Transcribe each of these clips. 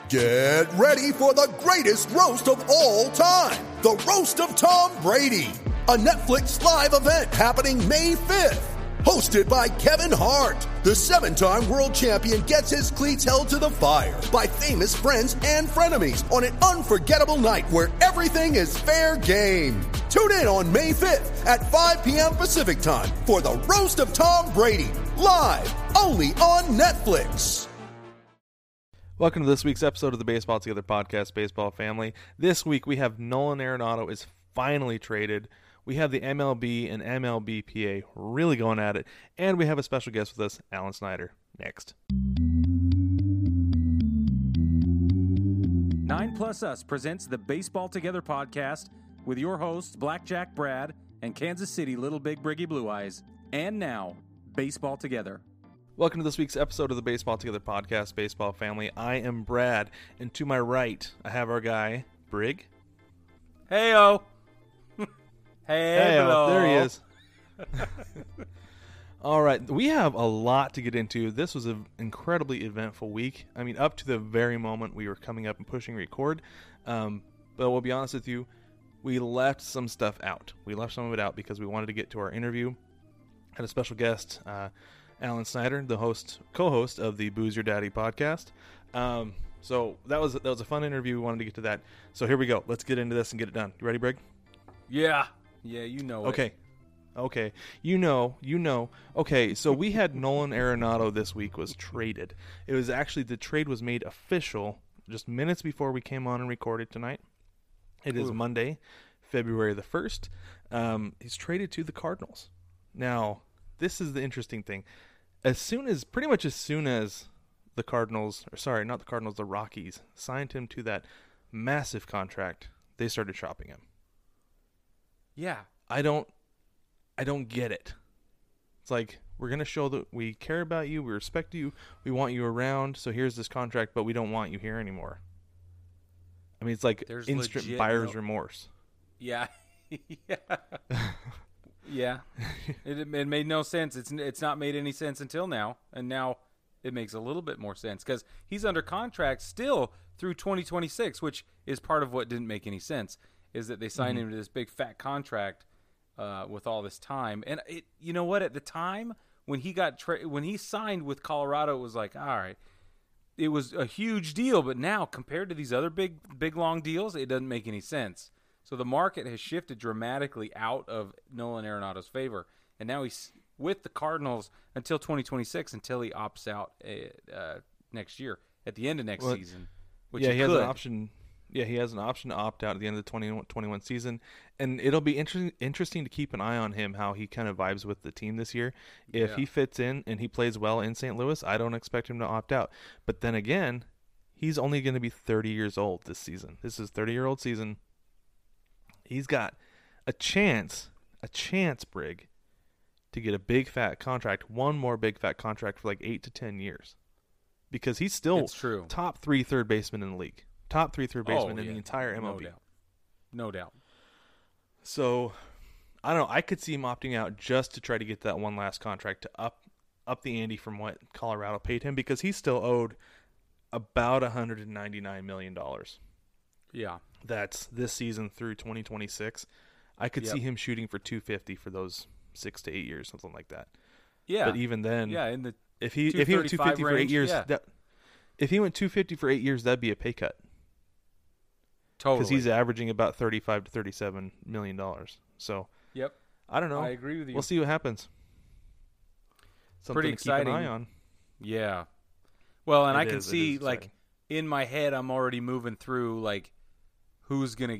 Get ready for the greatest roast of all time, the Roast of Tom Brady, a Netflix live event happening May 5th. Hosted by Kevin Hart, the 7-time world champion gets his cleats held to the fire by famous friends and frenemies on an unforgettable night where everything is fair game. Tune in on May 5th at 5 p.m. Pacific time for the Roast of Tom Brady, live only on Netflix. Welcome to this week's episode of the Baseball Together podcast, Baseball Family. This week we have Nolan Arenado is finally traded. We have the MLB and MLBPA really going at it, and we have a special guest with us, Alan Snyder. Next. 9Plus Us presents the Baseball Together podcast with your hosts, Blackjack Brad and Kansas City Little Big Briggy Blue Eyes. And now, Baseball Together. Welcome to this week's episode of the Baseball Together podcast, Baseball Family. I am Brad, and to my right, I have our guy, Brig. Hey-o. Hey-o. There he is. All right, we have a lot to get into. This was an incredibly eventful week. I mean, up to the very moment we were coming up and pushing record. But we'll be honest with you, we left some stuff out. We left some of it out because we wanted to get to our interview. Had a special guest, Alan Snyder, the co-host of the Booze Your Daddy podcast. So that was a fun interview. We wanted to get to that. So here we go. Let's get into this and get it done. You ready, Brig? Yeah, you know it. Okay. You know. Okay, so we had Nolan Arenado this week was traded. It was actually, the trade was made official just minutes before we came on and recorded tonight. It is Monday, February the 1st. He's traded to the Cardinals. Now, this is the interesting thing. Pretty much as soon as the Cardinals, the Rockies signed him to that massive contract, they started shopping him. Yeah. I don't get it. It's like, we're going to show that we care about you, we respect you, we want you around, so here's this contract, but we don't want you here anymore. I mean, it's like There's instant buyer's remorse. Yeah. Yeah. It made no sense. It's not made any sense until now, and now it makes a little bit more sense because he's under contract still through 2026, which is part of what didn't make any sense, is that they signed him to this big fat contract with all this time. And you know what? At the time when he when he signed with Colorado, it was like, all right, it was a huge deal. But now compared to these other big long deals, it doesn't make any sense. So the market has shifted dramatically out of Nolan Arenado's favor, and now he's with the Cardinals until 2026, until he opts out next year at the end of next season. Which he has an option. Yeah, he has an option to opt out at the end of the 2021 season, and it'll be interesting to keep an eye on him, how he kind of vibes with the team this year. If he fits in and he plays well in St. Louis, I don't expect him to opt out. But then again, he's only going to be 30 years old this season. This is 30-year-old season. He's got a chance, Brig, to get a big fat contract, one more big fat contract for like 8 to 10 years. Because he's still top 3 third baseman in the league. Top 3 third baseman in the entire MLB. No doubt. So, I don't know. I could see him opting out just to try to get that one last contract to up the ante from what Colorado paid him, because he's still owed about $199 million. Yeah. That's this season through 2026. I could see him shooting for $250 for those 6 to 8 years, something like that. Yeah. But even then, in the if he went $250 for 8 years, if he went $250 for 8 years, that'd be a pay cut. Totally. Because he's averaging about $35 to $37 million. So, I don't know. I agree with you. We'll see what happens. Something Pretty to exciting. keep an eye on. Yeah. Well, and I can see, like, in my head, I'm already moving through, like, who's going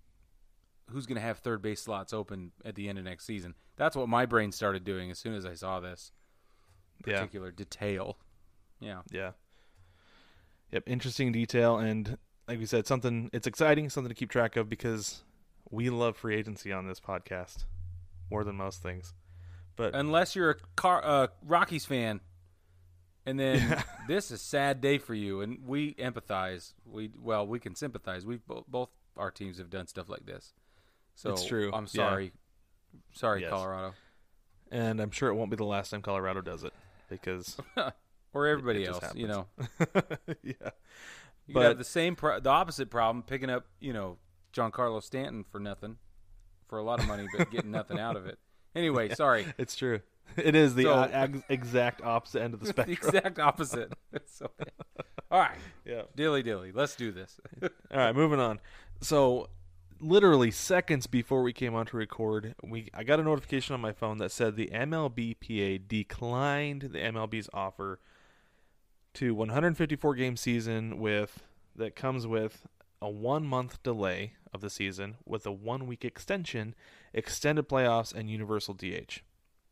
to have third base slots open at the end of next season. That's what my brain started doing as soon as I saw this particular detail. Yeah. Yeah. Yep, interesting detail, and like we said, it's exciting, something to keep track of, because we love free agency on this podcast more than most things. But unless you're a Rockies fan, and then this is a sad day for you, and we empathize. We can sympathize. We've both our teams have done stuff like this. So it's true. I'm sorry. Yeah. Sorry, yes. Colorado. And I'm sure it won't be the last time Colorado does it, because or everybody else, you know. Yeah. But have the opposite problem, picking up, Giancarlo Stanton for nothing, for a lot of money, but getting nothing out of it. Anyway, sorry. It's true. It is the exact opposite end of the spectrum. The exact opposite. So, all right. Yeah. Dilly. Let's do this. All right, moving on. So, literally seconds before we came on to record, I got a notification on my phone that said the MLBPA declined the MLB's offer to 154-game season that comes with a 1-month delay of the season with a 1-week extension, extended playoffs, and universal DH.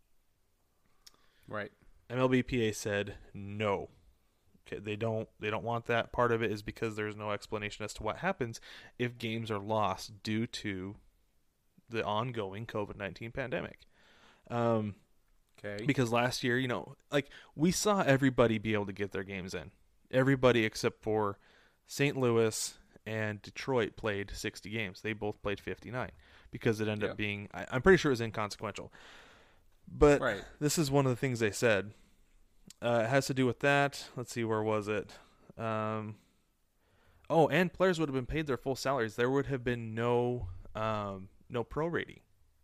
Right. MLBPA said no. Okay, they don't want that. Part of it is because there's no explanation as to what happens if games are lost due to the ongoing COVID-19 pandemic. Okay. Because last year, we saw everybody be able to get their games in. Everybody except for St. Louis and Detroit played 60 games. They both played 59 because it ended up being, I'm pretty sure it was inconsequential. But This is one of the things they said. It has to do with that. Let's see, where was it? And players would have been paid their full salaries. There would have been no prorating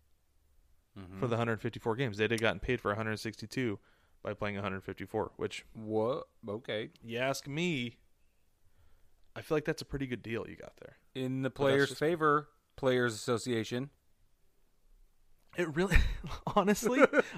for the 154 games. They'd have gotten paid for 162 by playing 154, which... What? Okay. You ask me, I feel like that's a pretty good deal you got there. In the players' favor, Players Association... It really, honestly,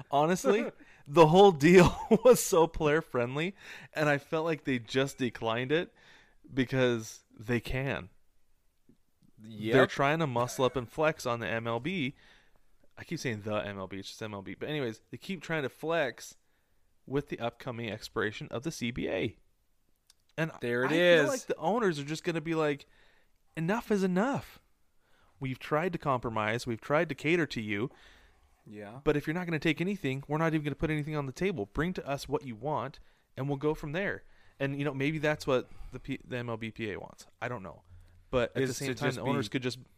the whole deal was so player friendly, and I felt like they just declined it because they can. Yep. They're trying to muscle up and flex on the MLB. I keep saying the MLB, it's just MLB. But anyways, they keep trying to flex with the upcoming expiration of the CBA. And I feel like the owners are just going to be like, enough is enough. We've tried to compromise. We've tried to cater to you. Yeah. But if you're not going to take anything, we're not even going to put anything on the table. Bring to us what you want, and we'll go from there. And, maybe that's what the MLBPA wants. I don't know. But at the same time, the owners could just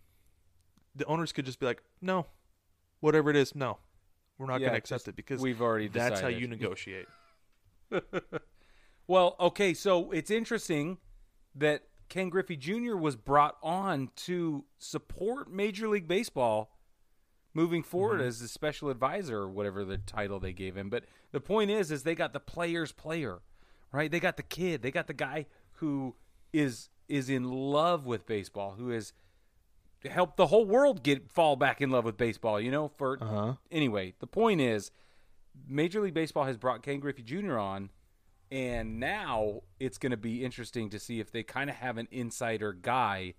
be like, no, whatever it is, no. We're not going to accept it because we've already decided. That's how you negotiate. Well, okay, so it's interesting that Ken Griffey Jr. was brought on to support Major League Baseball moving forward as a special advisor or whatever the title they gave him. But the point is they got the player's player, right? They got the kid. They got the guy who is in love with baseball, who has helped the whole world fall back in love with baseball, Anyway, the point is Major League Baseball has brought Ken Griffey Jr. on. And now it's going to be interesting to see if they kind of have an insider guy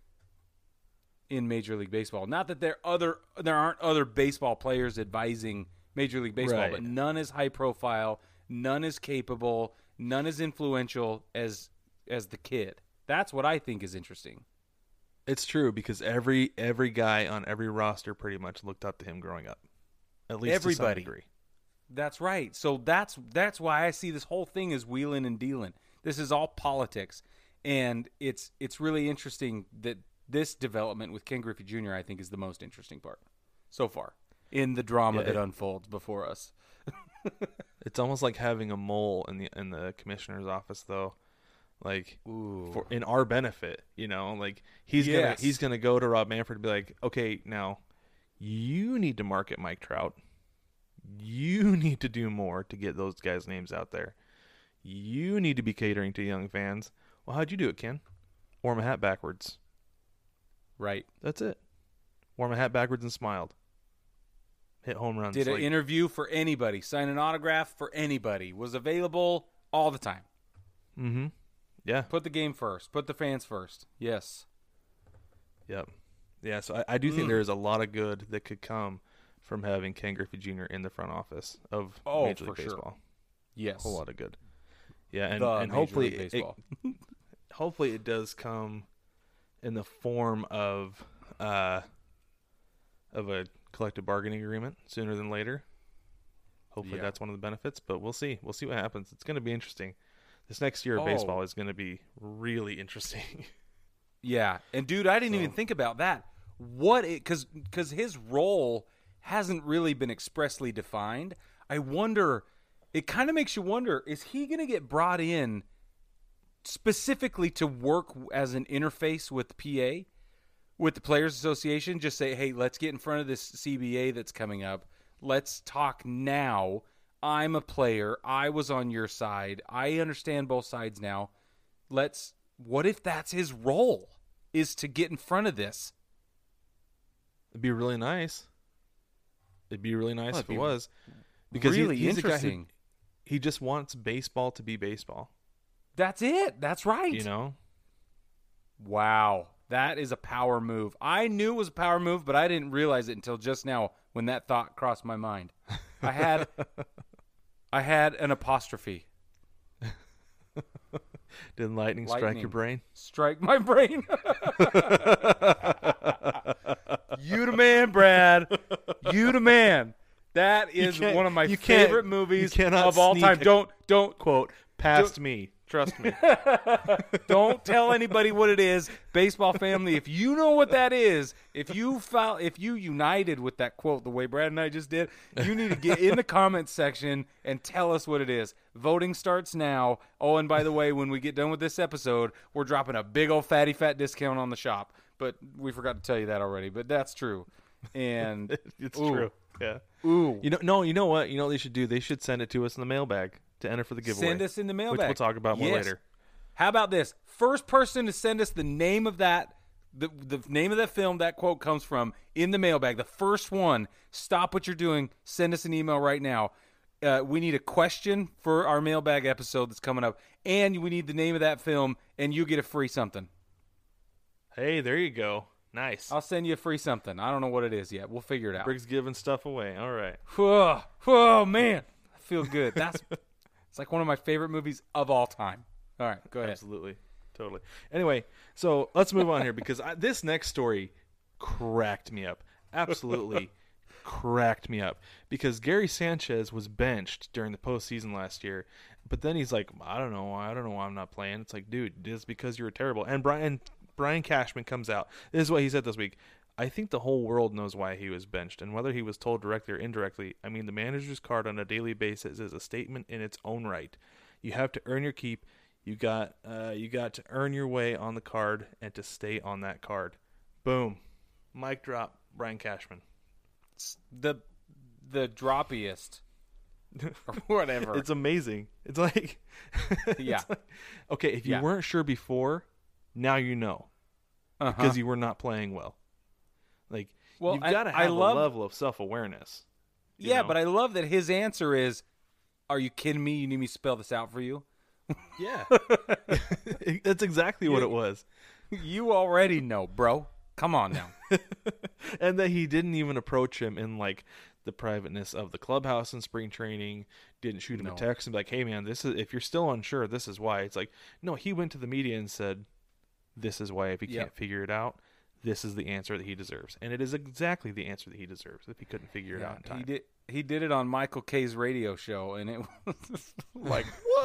in Major League Baseball. Not that there aren't other baseball players advising Major League Baseball, but none is high profile, none is capable, none is influential as the kid. That's what I think is interesting. It's true because every guy on every roster pretty much looked up to him growing up, at least to some degree. That's right. So that's why I see this whole thing as wheeling and dealing. This is all politics, and it's really interesting that this development with Ken Griffey Jr. I think is the most interesting part so far in the drama that unfolds before us. It's almost like having a mole in the commissioner's office, though. Like in our benefit, like he's gonna go to Rob Manfred and be like, okay, now you need to market Mike Trout. You need to do more to get those guys' names out there. You need to be catering to young fans. Well, how'd you do it, Ken? Wore my hat backwards. Right. That's it. Wore my hat backwards and smiled. Hit home runs. Did an interview for anybody. Sign an autograph for anybody. Was available all the time. Mm-hmm. Yeah. Put the game first. Put the fans first. Yes. Yep. Yeah, so I do think there is a lot of good that could come from having Ken Griffey Jr. in the front office of Major League Baseball. Sure. Yes. A whole lot of good. Yeah, and hopefully hopefully it does come in the form of a collective bargaining agreement sooner than later. Hopefully that's one of the benefits, but we'll see. We'll see what happens. It's going to be interesting. This next year of baseball is going to be really interesting. Yeah, and dude, I didn't even think about that. Because his role hasn't really been expressly defined. I wonder, it kind of makes you wonder, is he going to get brought in specifically to work as an interface with PA, with the Players Association. Just say, hey, let's get in front of this CBA that's coming up. Let's talk now. I'm a player. I was on your side. I understand both sides now. What if that's his role, is to get in front of this? It'd be really nice. It'd be really nice if it was. Because really he's interesting. A guy he just wants baseball to be baseball. That's it. That's right. You know? Wow. That is a power move. I knew it was a power move, but I didn't realize it until just now when that thought crossed my mind. I had an apostrophe. Did lightning strike your brain? Strike my brain. You the man, Brad. You the man. That is one of my favorite movies of all time. Don't quote past me. Trust me. Don't tell anybody what it is. Baseball family, if you know what that is, if you united with that quote the way Brad and I just did, you need to get in the comments section and tell us what it is. Voting starts now. Oh, and by the way, when we get done with this episode, we're dropping a big old fatty fat discount on the shop. But we forgot to tell you that already. But that's true. And it's true. Yeah. Ooh. You know what? You know what they should do? They should send it to us in the mailbag to enter for the giveaway. Send us in the mailbag. Which we'll talk about more later. How about this? First person to send us the name of that, the name of that film that quote comes from in the mailbag. The first one. Stop what you're doing. Send us an email right now. We need a question for our mailbag episode that's coming up. And we need the name of that film, and you get a free something. Hey, there you go. Nice. I'll send you a free something. I don't know what it is yet. We'll figure it out. Briggs giving stuff away. All right. Whoa, man. I feel good. It's like one of my favorite movies of all time. All right, go ahead. Absolutely. Totally. Anyway, so let's move on here because this next story cracked me up. Absolutely cracked me up because Gary Sanchez was benched during the postseason last year, but then he's like, I don't know why I'm not playing. It's like, dude, it's because you were terrible. And Brian Cashman comes out. This is what he said this week. I think the whole world knows why he was benched, and whether he was told directly or indirectly, I mean, the manager's card on a daily basis is a statement in its own right. You have to earn your keep. You got to earn your way on the card and to stay on that card. Boom. Mic drop. Brian Cashman. It's the droppiest. Or whatever. It's amazing. It's like, yeah. It's like, okay, if you weren't sure before, now you know. Because you were not playing well. Like, you've got to have a level of self-awareness. Yeah, but I love that his answer is, are you kidding me? You need me to spell this out for you? Yeah. That's exactly what it was. You already know, bro. Come on now. And that he didn't even approach him in, like, the privateness of the clubhouse in spring training, didn't shoot him a text and be like, hey, man, this is if you're still unsure, this is why. It's like, no, he went to the media and said, this is why if he can't figure it out, this is the answer that he deserves. And it is exactly the answer that he deserves if he couldn't figure it out in time. He did it on Michael K's radio show, and it was like,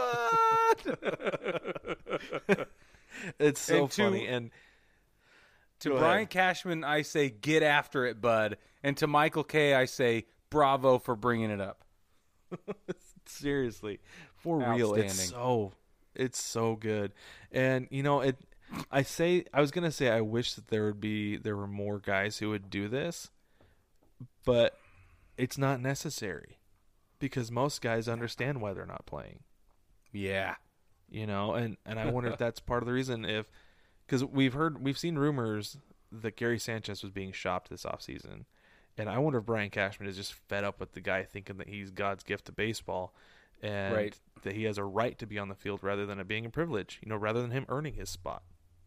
what? It's so funny. And to Brian Cashman, I say, get after it, bud. And to Michael K, I say, bravo for bringing it up. Seriously. For real. It's so good. And, I was going to say I wish that there were more guys who would do this, but it's not necessary because most guys understand why they're not playing. Yeah. And I wonder if that's part of the reason because we've seen rumors that Gary Sanchez was being shopped this offseason. And I wonder if Brian Cashman is just fed up with the guy thinking that he's God's gift to baseball and that he has a right to be on the field rather than it being a privilege, rather than him earning his spot.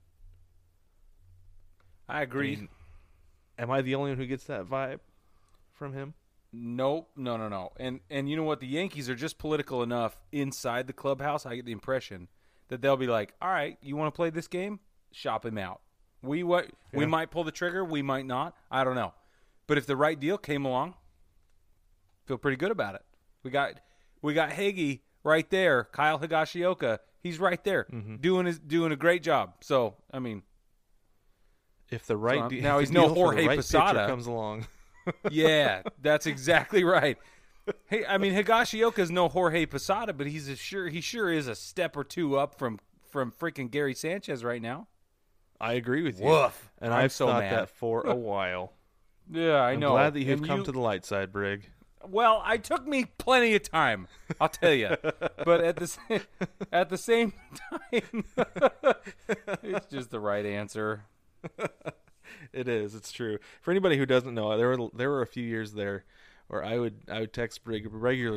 I agree. I mean, am I the only one who gets that vibe from him? Nope. No. And you know what? The Yankees are just political enough inside the clubhouse. I get the impression that they'll be like, all right, you want to play this game? Shop him out. We might pull the trigger. We might not. I don't know. But if the right deal came along, feel pretty good about it. We got Higgy right there. Kyle Higashioka. He's right there doing a great job. So, I mean, if the right now he's no Jorge Posada comes along. Yeah, that's exactly right. Hey, I mean, Higashioka's no Jorge Posada, but he sure is a step or two up from from freaking Gary Sanchez right now. I agree with you. Woof. And I'm I've so thought mad. that for a while. Yeah, I know. I'm glad that you've And come to the light side, Brig. Well, it took me plenty of time, I'll tell you. But at the same time, it's just the right answer. It is. It's true. For anybody who doesn't know, there were a few years there where I would text Brig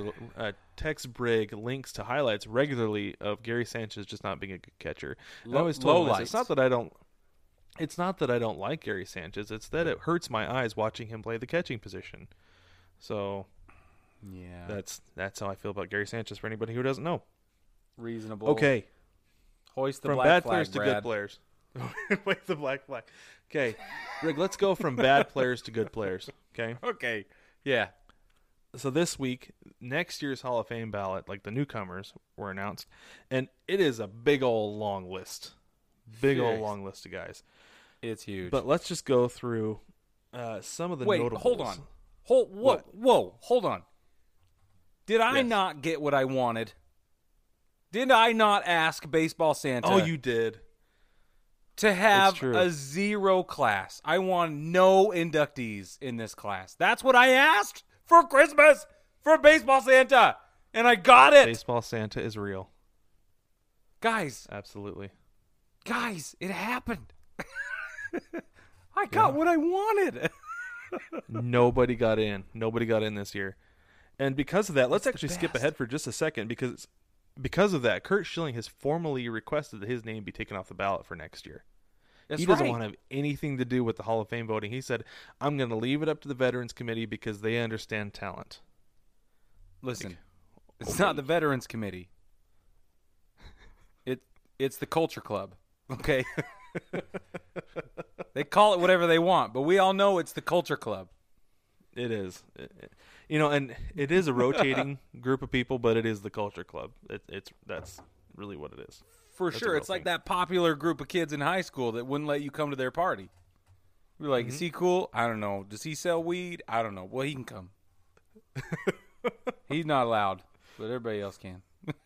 links to highlights regularly of Gary Sanchez just not being a good catcher. And I always told him, it's not that I don't like Gary Sanchez. It's that it hurts my eyes watching him play the catching position. So, yeah, that's how I feel about Gary Sanchez. For anybody who doesn't know, reasonable. okay. Hoist the From black bad flag, players to Brad. good players. Wait, the black flag. Okay, Rick, let's go from bad players to good players. Okay. Okay. Yeah. So this week, next year's Hall of Fame ballot, like the newcomers, were announced, and it is a big old long list. Big old long list of guys. It's huge. But let's just go through some of the notables. Hold on. Whoa, hold on. Did I not get what I wanted? Did I not ask Baseball Santa? Oh, you did. To have true. a 0 class. I want no inductees in this class. That's what I asked for Christmas for Baseball Santa. And I got it. Baseball Santa is real. Guys, Absolutely. it happened. I got what I wanted. Nobody got in. Nobody got in this year. And because of that, let's actually skip ahead for just a second because of that, Curt Schilling has formally requested that his name be taken off the ballot for next year. He doesn't want to have anything to do with the Hall of Fame voting. He said, I'm going to leave it up to the Veterans Committee because they understand talent. Listen, it's not the Veterans Committee. It's the Culture Club, okay? They call it whatever they want, but we all know it's the Culture Club. It is. And it is a rotating group of people, but it is the Culture Club. That's really what it is. For That's sure. It's like that popular group of kids in high school that wouldn't let you come to their party. You're like, is he cool? I don't know. Does he sell weed? I don't know. Well, he can come. He's not allowed, but everybody else can.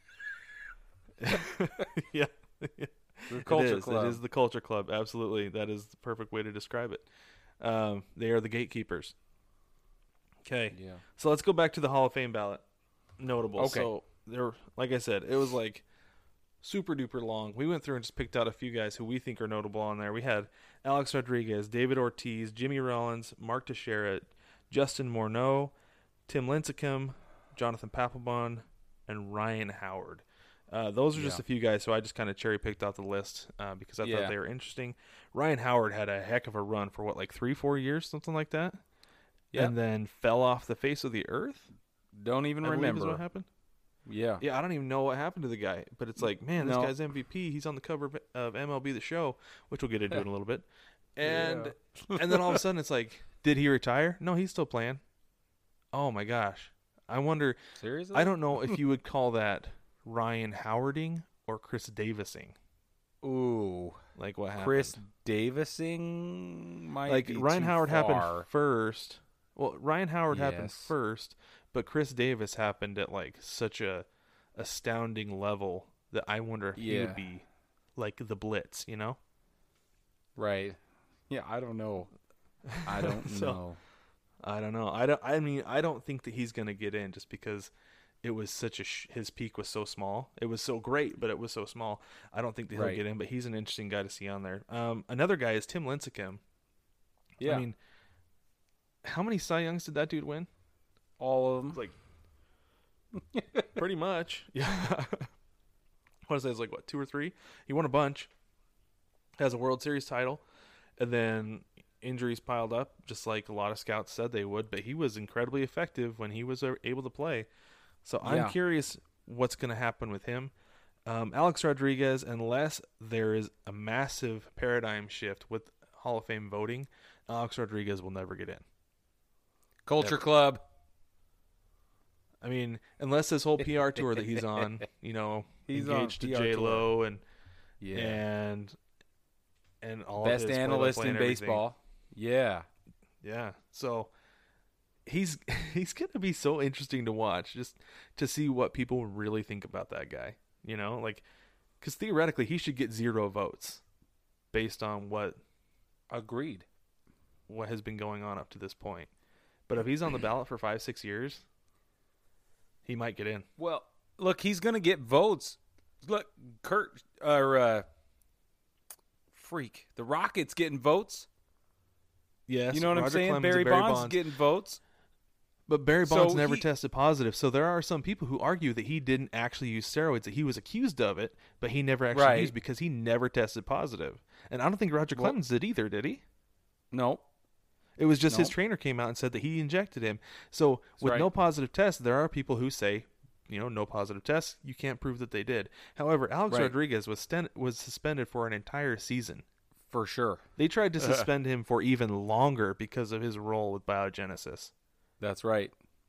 Yeah. The Culture Club. It is the Culture Club. Absolutely. That is the perfect way to describe it. They are the gatekeepers. Okay. Yeah. So let's go back to the Hall of Fame ballot. Notable. Okay. So there, like I said, it was like super duper long. We went through and just picked out a few guys who we think are notable on there. We had Alex Rodriguez, David Ortiz, Jimmy Rollins, Mark Teixeira, Justin Morneau, Tim Lincecum, Jonathan Papelbon, and Ryan Howard. Those are just a few guys, so I just kind of cherry picked out the list because I thought they were interesting. Ryan Howard had a heck of a run for 3-4 years, something like that. Yeah. And then fell off the face of the earth. Don't even remember what happened. Yeah. Yeah, I don't even know what happened to the guy, but it's like, man, this guy's MVP. He's on the cover of MLB The Show, which we'll get into in a little bit. And and then all of a sudden it's like, did he retire? No, he's still playing. Oh my gosh. I wonder. Seriously? I don't know if you would call that Ryan Howarding or Chris Davising. Ooh. Like what happened? Chris Davising might be Ryan too Howard far. happened first. Well, Ryan Howard happened first, but Chris Davis happened at such a astounding level that I wonder if he would be like the Blitz, you know? Right. Yeah, I don't know. I don't know. I don't know. I don't think that he's going to get in just because it was such his peak was so small. It was so great, but it was so small. I don't think that he'll get in, but he's an interesting guy to see on there. Another guy is Tim Lincecum. Yeah. I mean, how many Cy Youngs did that dude win? All of them. Pretty much. Yeah. I want to say it's 2 or 3. He won a bunch. Has a World Series title. And then injuries piled up, just like a lot of scouts said they would. But he was incredibly effective when he was able to play. So I'm curious what's going to happen with him. Alex Rodriguez, unless there is a massive paradigm shift with Hall of Fame voting, Alex Rodriguez will never get in. Culture Club. I mean, unless this whole PR tour that he's on, he's engaged to J-Lo and all best of his analyst play-by-play in and baseball. Yeah. Yeah. So he's going to be so interesting to watch, just to see what people really think about that guy. Because theoretically, he should get 0 votes based on what has been going on up to this point. But if he's on the ballot for 5-6 years, he might get in. Well, look, he's going to get votes. Look, the Rockets getting votes. Yes, you know what Roger I'm saying? Clemens Barry and Barry Bonds getting votes. But Barry Bonds never he- tested positive, so there are some people who argue that he didn't actually use steroids, that he was accused of it, but he never actually Right. used because he never tested positive. And I don't think Roger Clemens did either, did he? No. It was just his No. trainer came out and said that he injected him. So with right. no positive tests, there are people who say, no positive tests, you can't prove that they did. However, Alex Right. Rodriguez was suspended for an entire season. For sure. They tried to suspend him for even longer because of his role with biogenesis. That's right.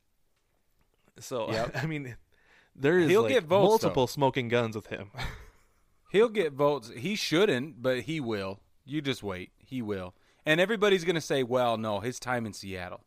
So, Yep. I mean, there is He'll get votes, multiple smoking guns with him. He'll get votes. He shouldn't, but he will. You just wait. He will. And everybody's going to say, well, no, his time in Seattle.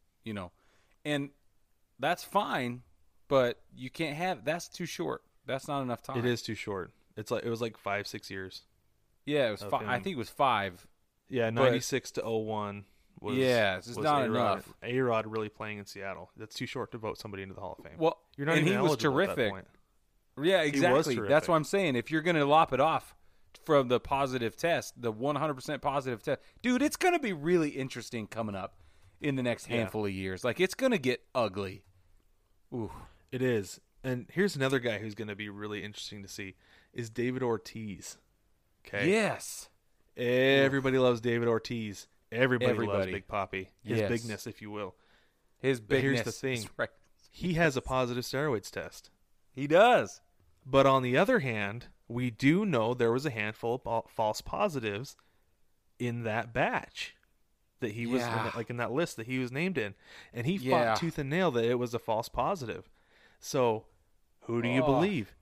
And that's fine, but you can't have – that's too short. That's not enough time. It is too short. It was like 5-6 years. Yeah, it was of him. I think it was 5. Yeah, 96 to 01 was it's just not enough. A-Rod really playing in Seattle. That's too short to vote somebody into the Hall of Fame. Well, you're not and even he was eligible at that terrific. point. Yeah, exactly. terrific. That's what I'm saying. If you're going to lop it off from the positive test, the 100% positive test, dude, it's going to be really interesting coming up in the next handful of years. Like, it's going to get ugly. Ooh. It is. And here's another guy who's going to be really interesting to see is David Ortiz. Okay. Yes. Everybody loves David Ortiz. Everybody loves Big Papi. His Yes. bigness, if you will. His But bigness. here's the thing. is right. He has a positive steroids test. He does. But on the other hand, we do know there was a handful of false positives in that batch that he was in that list that he was named in, and he fought tooth and nail that it was a false positive. So, who do you believe?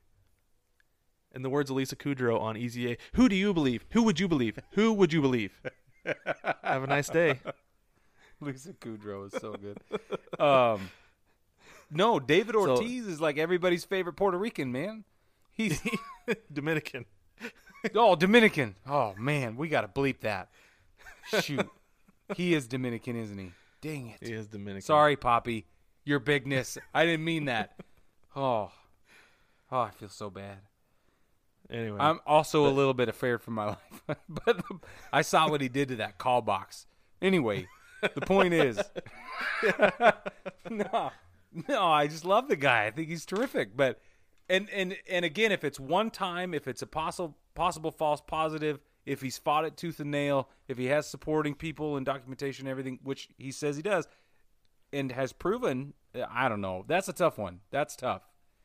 In the words of Lisa Kudrow on Easy A, who do you believe? Who would you believe? Who would you believe? Have a nice day. Lisa Kudrow is so good. No, David Ortiz is like everybody's favorite Puerto Rican, man. He's Dominican. Dominican. Oh, man, we got to bleep that. Shoot. He is Dominican, isn't he? Dang it. He is Dominican. Sorry, Poppy. Your bigness. I didn't mean that. Oh, I feel so bad. Anyway. I'm also a little bit afraid for my life. But I saw what he did to that call box. Anyway, the point is, no, I just love the guy. I think he's terrific. But and again, if it's one time, if it's a possible false positive, if he's fought it tooth and nail, if he has supporting people and documentation and everything, which he says he does, and has proven, I don't know. That's a tough one. That's tough.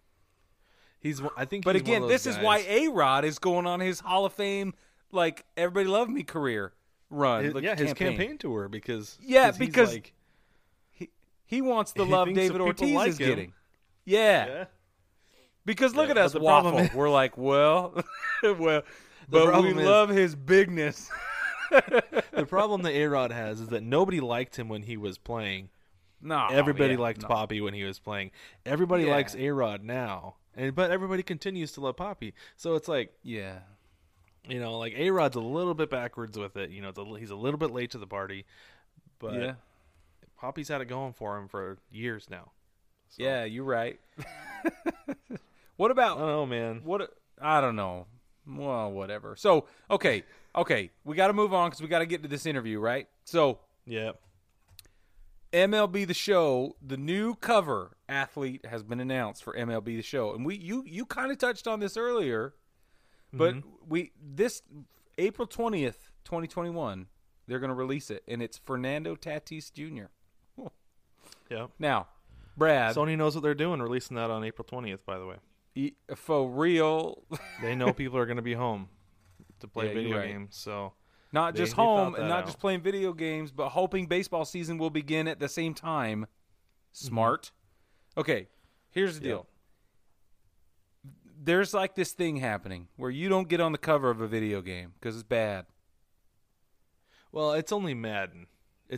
But again, this is why A-Rod is going on his Hall of Fame, like, Everybody Love Me career run. His campaign tour, because because like, he wants the he love thinks David that people Ortiz like is him. getting. Yeah. Because look at us but the waffle. problem is- We're like, well, but we problem is- love his bigness. the problem that A-Rod has is that nobody liked him when he was playing. No, Everybody liked Papi when he was playing. Everybody likes A-Rod now. But everybody continues to love Papi. So it's like, yeah. Like A-Rod's a little bit backwards with it. He's a little bit late to the party. But Papi's had it going for him for years now. So. Yeah, you're right. What about? I don't know, man. I don't know. Well, whatever. So, okay, we got to move on because we got to get to this interview, right? So, yeah. MLB The Show, the new cover athlete has been announced for MLB The Show, and you kind of touched on this earlier, but this April 20th, 2021, they're going to release it, and it's Fernando Tatis Jr. Cool. Yeah. Now, Brad, Sony knows what they're doing, releasing that on April 20th, by the way. For real, They know people are going to be home to play Yeah, video you're right. games, so not they just thought home that and not out. just playing video games, but hoping baseball season will begin at the same time. Smart. Okay, here's the deal. There's like this thing happening where you don't get on the cover of a video game because it's bad. Well, it's only Madden.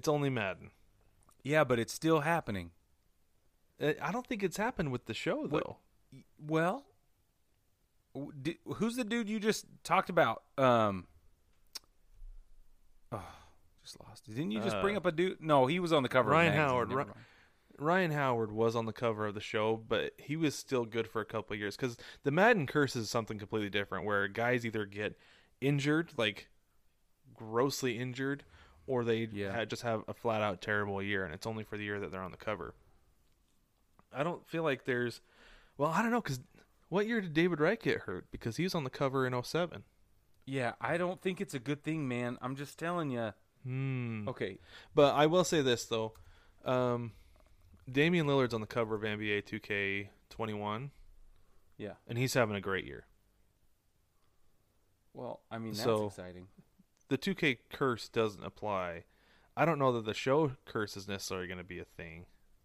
Yeah, but it's still happening. I don't think it's happened with the show, though. Well, Who's the dude you just talked about? Just lost it. Didn't you just bring up a dude? No, he was on the cover. Ryan of Howard. Ryan Howard was on the cover of the show, but he was still good for a couple of years because the Madden curse is something completely different, where guys either get injured, like grossly injured, or they just have a flat out terrible year, and it's only for the year that they're on the cover. I don't feel like there's, well, I don't know, because what year did David Wright get hurt? Because he was on the cover in 2007. Yeah, I don't think it's a good thing, man. I'm just telling you. Okay. But I will say this, though. Damian Lillard's on the cover of NBA 2K21. Yeah. And he's having a great year. Well, I mean, that's exciting. The 2K curse doesn't apply. I don't know that the show curse is necessarily going to be a thing.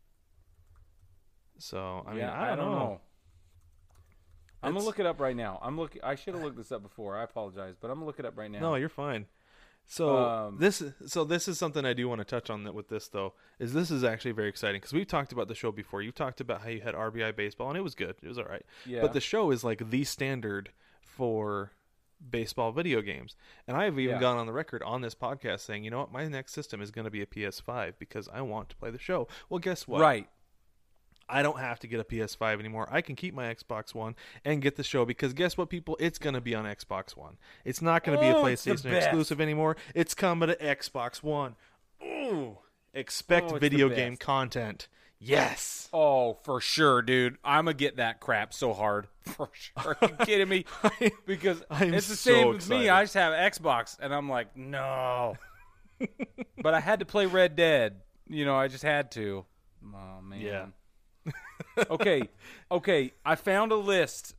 So, I mean, I don't know. I'm going to look it up right now. I should have looked this up before. I apologize, but I'm going to look it up right now. No, you're fine. So this is something I do want to touch on with this, though, is this is actually very exciting because we've talked about the show before. You talked about how you had RBI baseball, and it was good. It was all right. Yeah. But the show is like the standard for baseball video games. And I have even gone on the record on this podcast saying, you know what, my next system is going to be a PS5 because I want to play the show. Well, guess what? Right. I don't have to get a PS5 anymore. I can keep my Xbox One and get the show because guess what, people? It's going to be on Xbox One. It's not going to be a PlayStation exclusive anymore. It's coming to Xbox One. Ooh. Expect video game content. Yes. Oh, for sure, dude. I'm going to get that crap so hard. For sure. Are you kidding me? Because it's the same with me. I just have Xbox, and I'm like, no. But I had to play Red Dead. You know, I just had to. Oh, man. Yeah. Okay. I found a list.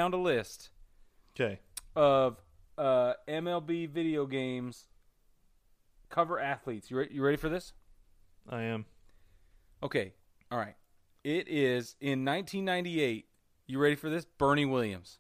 Okay. Of MLB video games cover athletes. You ready for this? I am. Okay. All right. It is in 1998. You ready for this? Bernie Williams.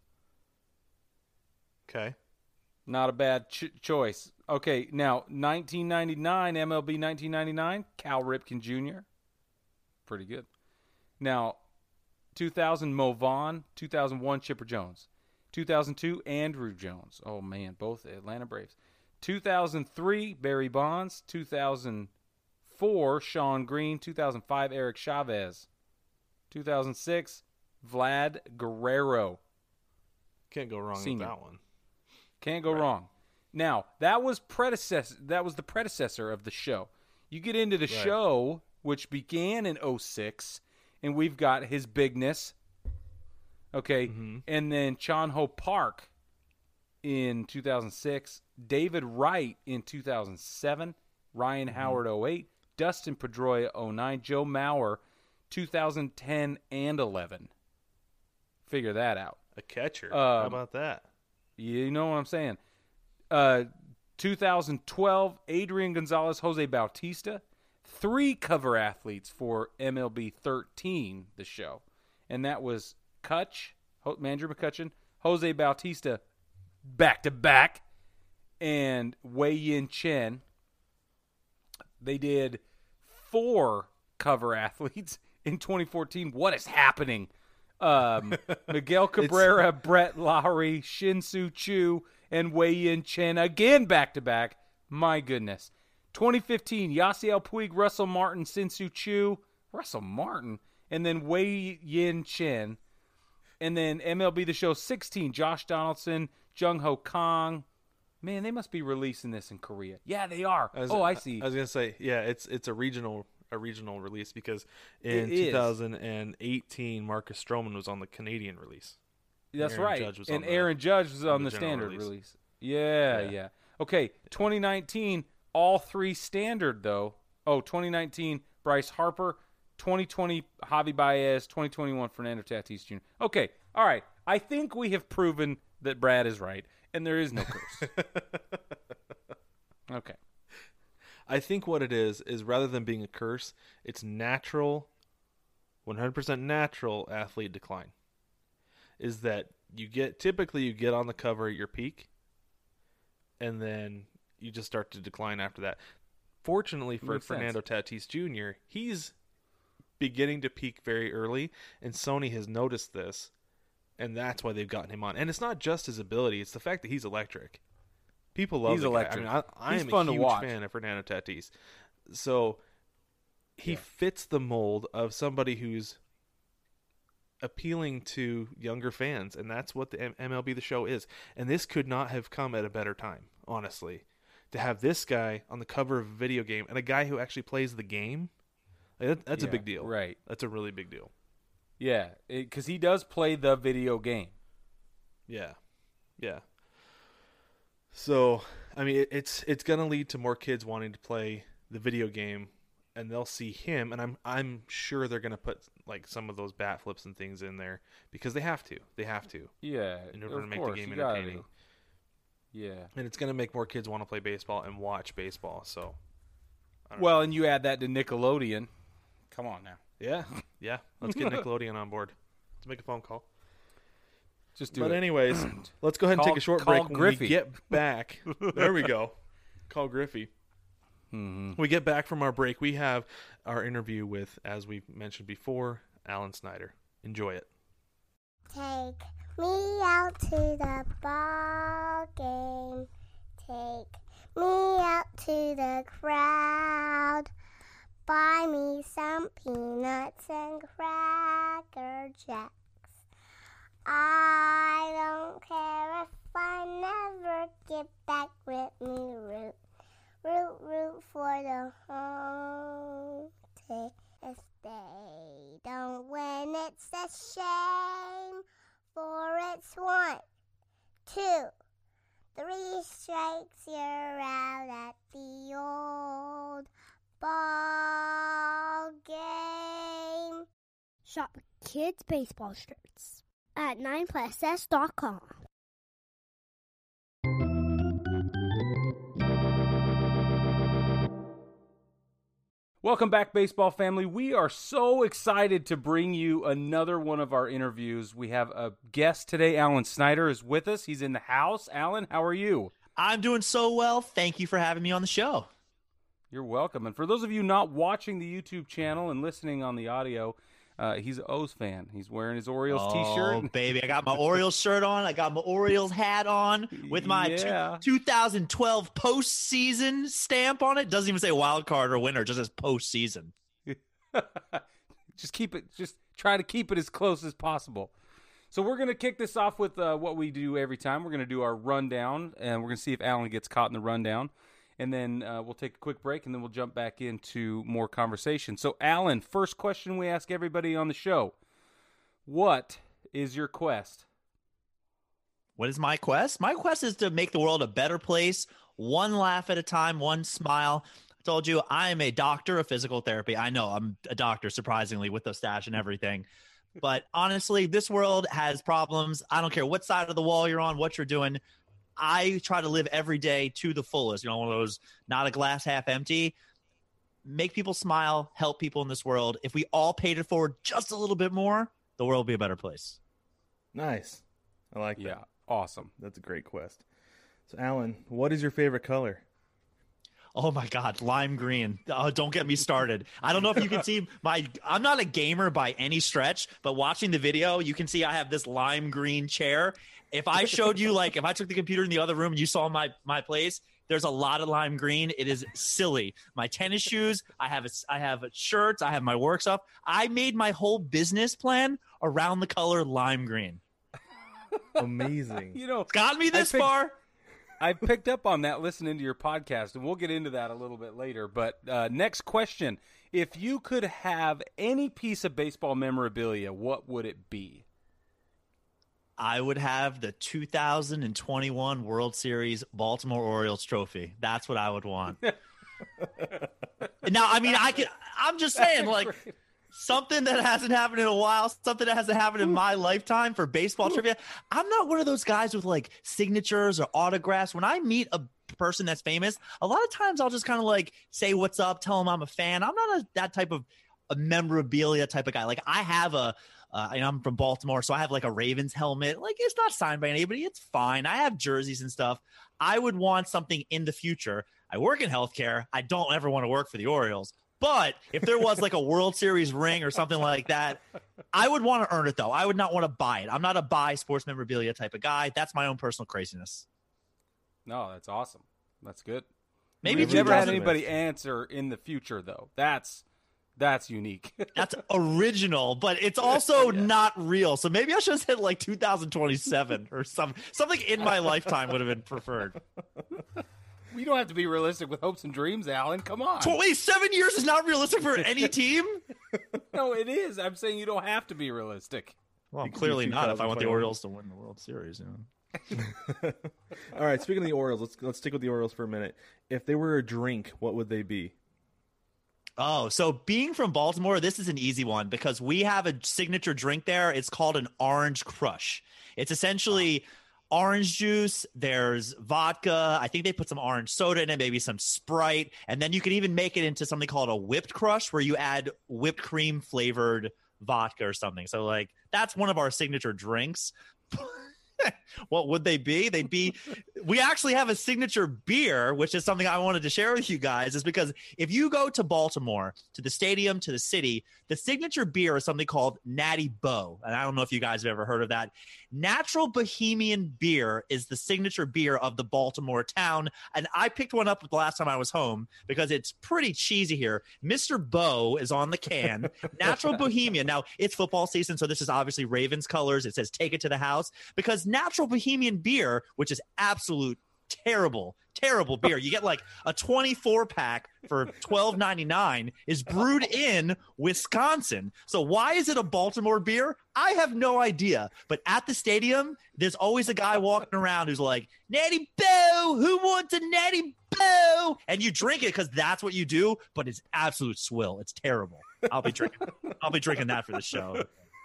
Okay. Not a bad choice. Okay. Now, 1999, MLB 1999, Cal Ripken Jr. Pretty good. Now, 2000, Mo Vaughn. 2001, Chipper Jones. 2002, Andrew Jones. Oh, man, both Atlanta Braves. 2003, Barry Bonds. 2004, Sean Green. 2005, Eric Chavez. 2006, Vlad Guerrero. Can't go wrong with that one. Can't go wrong. Now, that was the predecessor of the show. You get into the show, which began in 2006, and we've got his bigness. Okay. Mm-hmm. And then Chon-Ho Park in 2006, David Wright in 2007, Ryan Howard 2008, Dustin Pedroia 2009, Joe Mauer 2010 and 11. Figure that out. A catcher. How about that? You know what I'm saying. 2012, Adrian Gonzalez, Jose Bautista. 3 cover athletes for MLB 13, the show. And that was Kutch, Andrew McCutcheon, Jose Bautista back-to-back, and Wei Yin Chen. They did 4 cover athletes in 2014. What is happening? Miguel Cabrera, Brett Lowry, Shin-Soo Choo, and Wei Yin Chen again back-to-back. My goodness. 2015, Yasiel Puig, Russell Martin, Shin-Soo Choo, Russell Martin, and then Wei Yin Chen. And then MLB The Show 16, Josh Donaldson, Jung-Ho Kang. Man, they must be releasing this in Korea. Yeah, they are. I see. I was going to say, yeah, it's a regional release because in 2018, Marcus Stroman was on the Canadian release. That's right. And Aaron Judge was on the standard release. Yeah. Okay, 2019, all 3 standard, though. 2019, Bryce Harper. 2020, Javi Baez. 2021, Fernando Tatis Jr. Okay, all right. I think we have proven that Brad is right, and there is no curse. Okay. I think what it is rather than being a curse, it's natural, 100% natural athlete decline. Is that typically you get on the cover at your peak, and then you just start to decline after that. Fortunately for Fernando Tatis Jr., he's beginning to peak very early, and Sony has noticed this And that's why they've gotten him on. And it's not just his ability; it's the fact that he's electric. People love he's the electric. guy. I mean, I am a huge fan of Fernando Tatis. So he fits the mold of somebody who's appealing to younger fans, and that's what the MLB The Show is. And this could not have come at a better time, honestly. To have this guy on the cover of a video game and a guy who actually plays the game, that's a big deal. Right. That's a really big deal. Yeah, because he does play the video game. Yeah. Yeah. So, I mean, it's going to lead to more kids wanting to play the video game, and they'll see him, and I'm sure they're going to put like some of those bat flips and things in there because they have to. They have to. Yeah. In order to make the game entertaining. Yeah. And it's going to make more kids want to play baseball and watch baseball. So, well, and you add that to Nickelodeon. Come on now. Yeah. Yeah. Let's get Nickelodeon on board. Let's make a phone call. Just do it. But anyways, let's go ahead and take a short break. When we get back, there we go. Call Griffey. Mm-hmm. We get back from our break. We have our interview with, as we mentioned before, Alan Snyder. Enjoy it. Take me out to the ball game. Take me out to the crowd. Buy me some peanuts and Cracker Jacks. I don't care if I never get back with me. Root for the home team. If they don't win, it's a shame. For it's 1, 2, 3 strikes, you're out at the old ball game. Shop kids' baseball shirts at 9plusS.com. Welcome back, baseball family. We are so excited to bring you another one of our interviews. We have a guest today. Alan Snyder is with us. He's in the house. Alan, how are you? I'm doing so well. Thank you for having me on the show. You're welcome. And for those of you not watching the YouTube channel and listening on the audio, he's an O's fan. He's wearing his Orioles t-shirt. Oh, baby. I got my Orioles shirt on. I got my Orioles hat on with my 2012 postseason stamp on it. Doesn't even say wild card or winner. It just says postseason. Just try to keep it as close as possible. So we're going to kick this off with what we do every time. We're going to do our rundown, and we're going to see if Alan gets caught in the rundown. And then we'll take a quick break, and then we'll jump back into more conversation. So, Alan, first question we ask everybody on the show. What is your quest? What is my quest? My quest is to make the world a better place, one laugh at a time, one smile. I told you I am a doctor of physical therapy. I know I'm a doctor, surprisingly, with the stash and everything. But honestly, this world has problems. I don't care what side of the wall you're on, what you're doing. I try to live every day to the fullest. You know, one of those, not a glass half empty. Make people smile, help people in this world. If we all paid it forward just a little bit more, the world would be a better place. Nice. I like that. Yeah, awesome. That's a great quest. So, Alan, what is your favorite color? Oh, my God, lime green. Oh, don't get me started. I don't know if you can see I'm not a gamer by any stretch, but watching the video, you can see I have this lime green chair. If I showed you, if I took the computer in the other room and you saw my place, there's a lot of lime green. It is silly. My tennis shoes, I have shirts, I have my work stuff. I made my whole business plan around the color lime green. Amazing. It's got me this far. I picked up on that listening to your podcast, and we'll get into that a little bit later. But next question. If you could have any piece of baseball memorabilia, what would it be? I would have the 2021 World Series Baltimore Orioles trophy. That's what I would want. Now, I mean, I'm just saying, something that hasn't happened in a while, something that hasn't happened in my lifetime for baseball trivia. I'm not one of those guys with signatures or autographs. When I meet a person that's famous, a lot of times I'll just kind of say what's up, tell them I'm a fan. I'm not that type of a memorabilia type of guy. I have I'm from Baltimore, so I have a Ravens helmet. It's not signed by anybody. It's fine. I have jerseys and stuff. I would want something in the future. I work in healthcare. I don't ever want to work for the Orioles, But if there was like a World Series ring or something like that, I would want to earn it, though. I would not want to buy it. I'm not a buy sports memorabilia type of guy. That's my own personal craziness. No, that's awesome. That's good. Maybe we've never had anybody answer in the future, though. That's unique. That's original, but it's also not real. So maybe I should have said like 2027 or something in my lifetime would have been preferred. We don't have to be realistic with hopes and dreams, Alan. Come on. Wait, 7 years is not realistic for any team? No, it is. I'm saying you don't have to be realistic. Well, I'm clearly not if I want the Orioles to win the World Series. You know? All right, speaking of the Orioles, let's stick with the Orioles for a minute. If they were a drink, what would they be? Oh, so being from Baltimore, this is an easy one because we have a signature drink there. It's called an Orange Crush. It's essentially orange juice. There's vodka. I think they put some orange soda in it, maybe some Sprite. And then you can even make it into something called a whipped crush where you add whipped cream flavored vodka or something. So like that's one of our signature drinks. What would they be? We actually have a signature beer, which is something I wanted to share with you guys, is because if you go to Baltimore, to the stadium, to the city, the signature beer is something called Natty Boh. And I don't know if you guys have ever heard of that. Natural Bohemian beer is the signature beer of the Baltimore town. And I picked one up the last time I was home because it's pretty cheesy here. Mr. Boh is on the can. Natural Bohemian. Now, it's football season, so this is obviously Ravens colors. It says take it to the house because Natural Bohemian beer, which is absolute terrible beer. You get like a 24-pack for $12.99 is brewed in Wisconsin. So why is it a Baltimore beer? I have no idea. But at the stadium, there's always a guy walking around who's like, Natty Boh, who wants a Natty Boh? And you drink it because that's what you do, but it's absolute swill. It's terrible. I'll be drinking that for the show.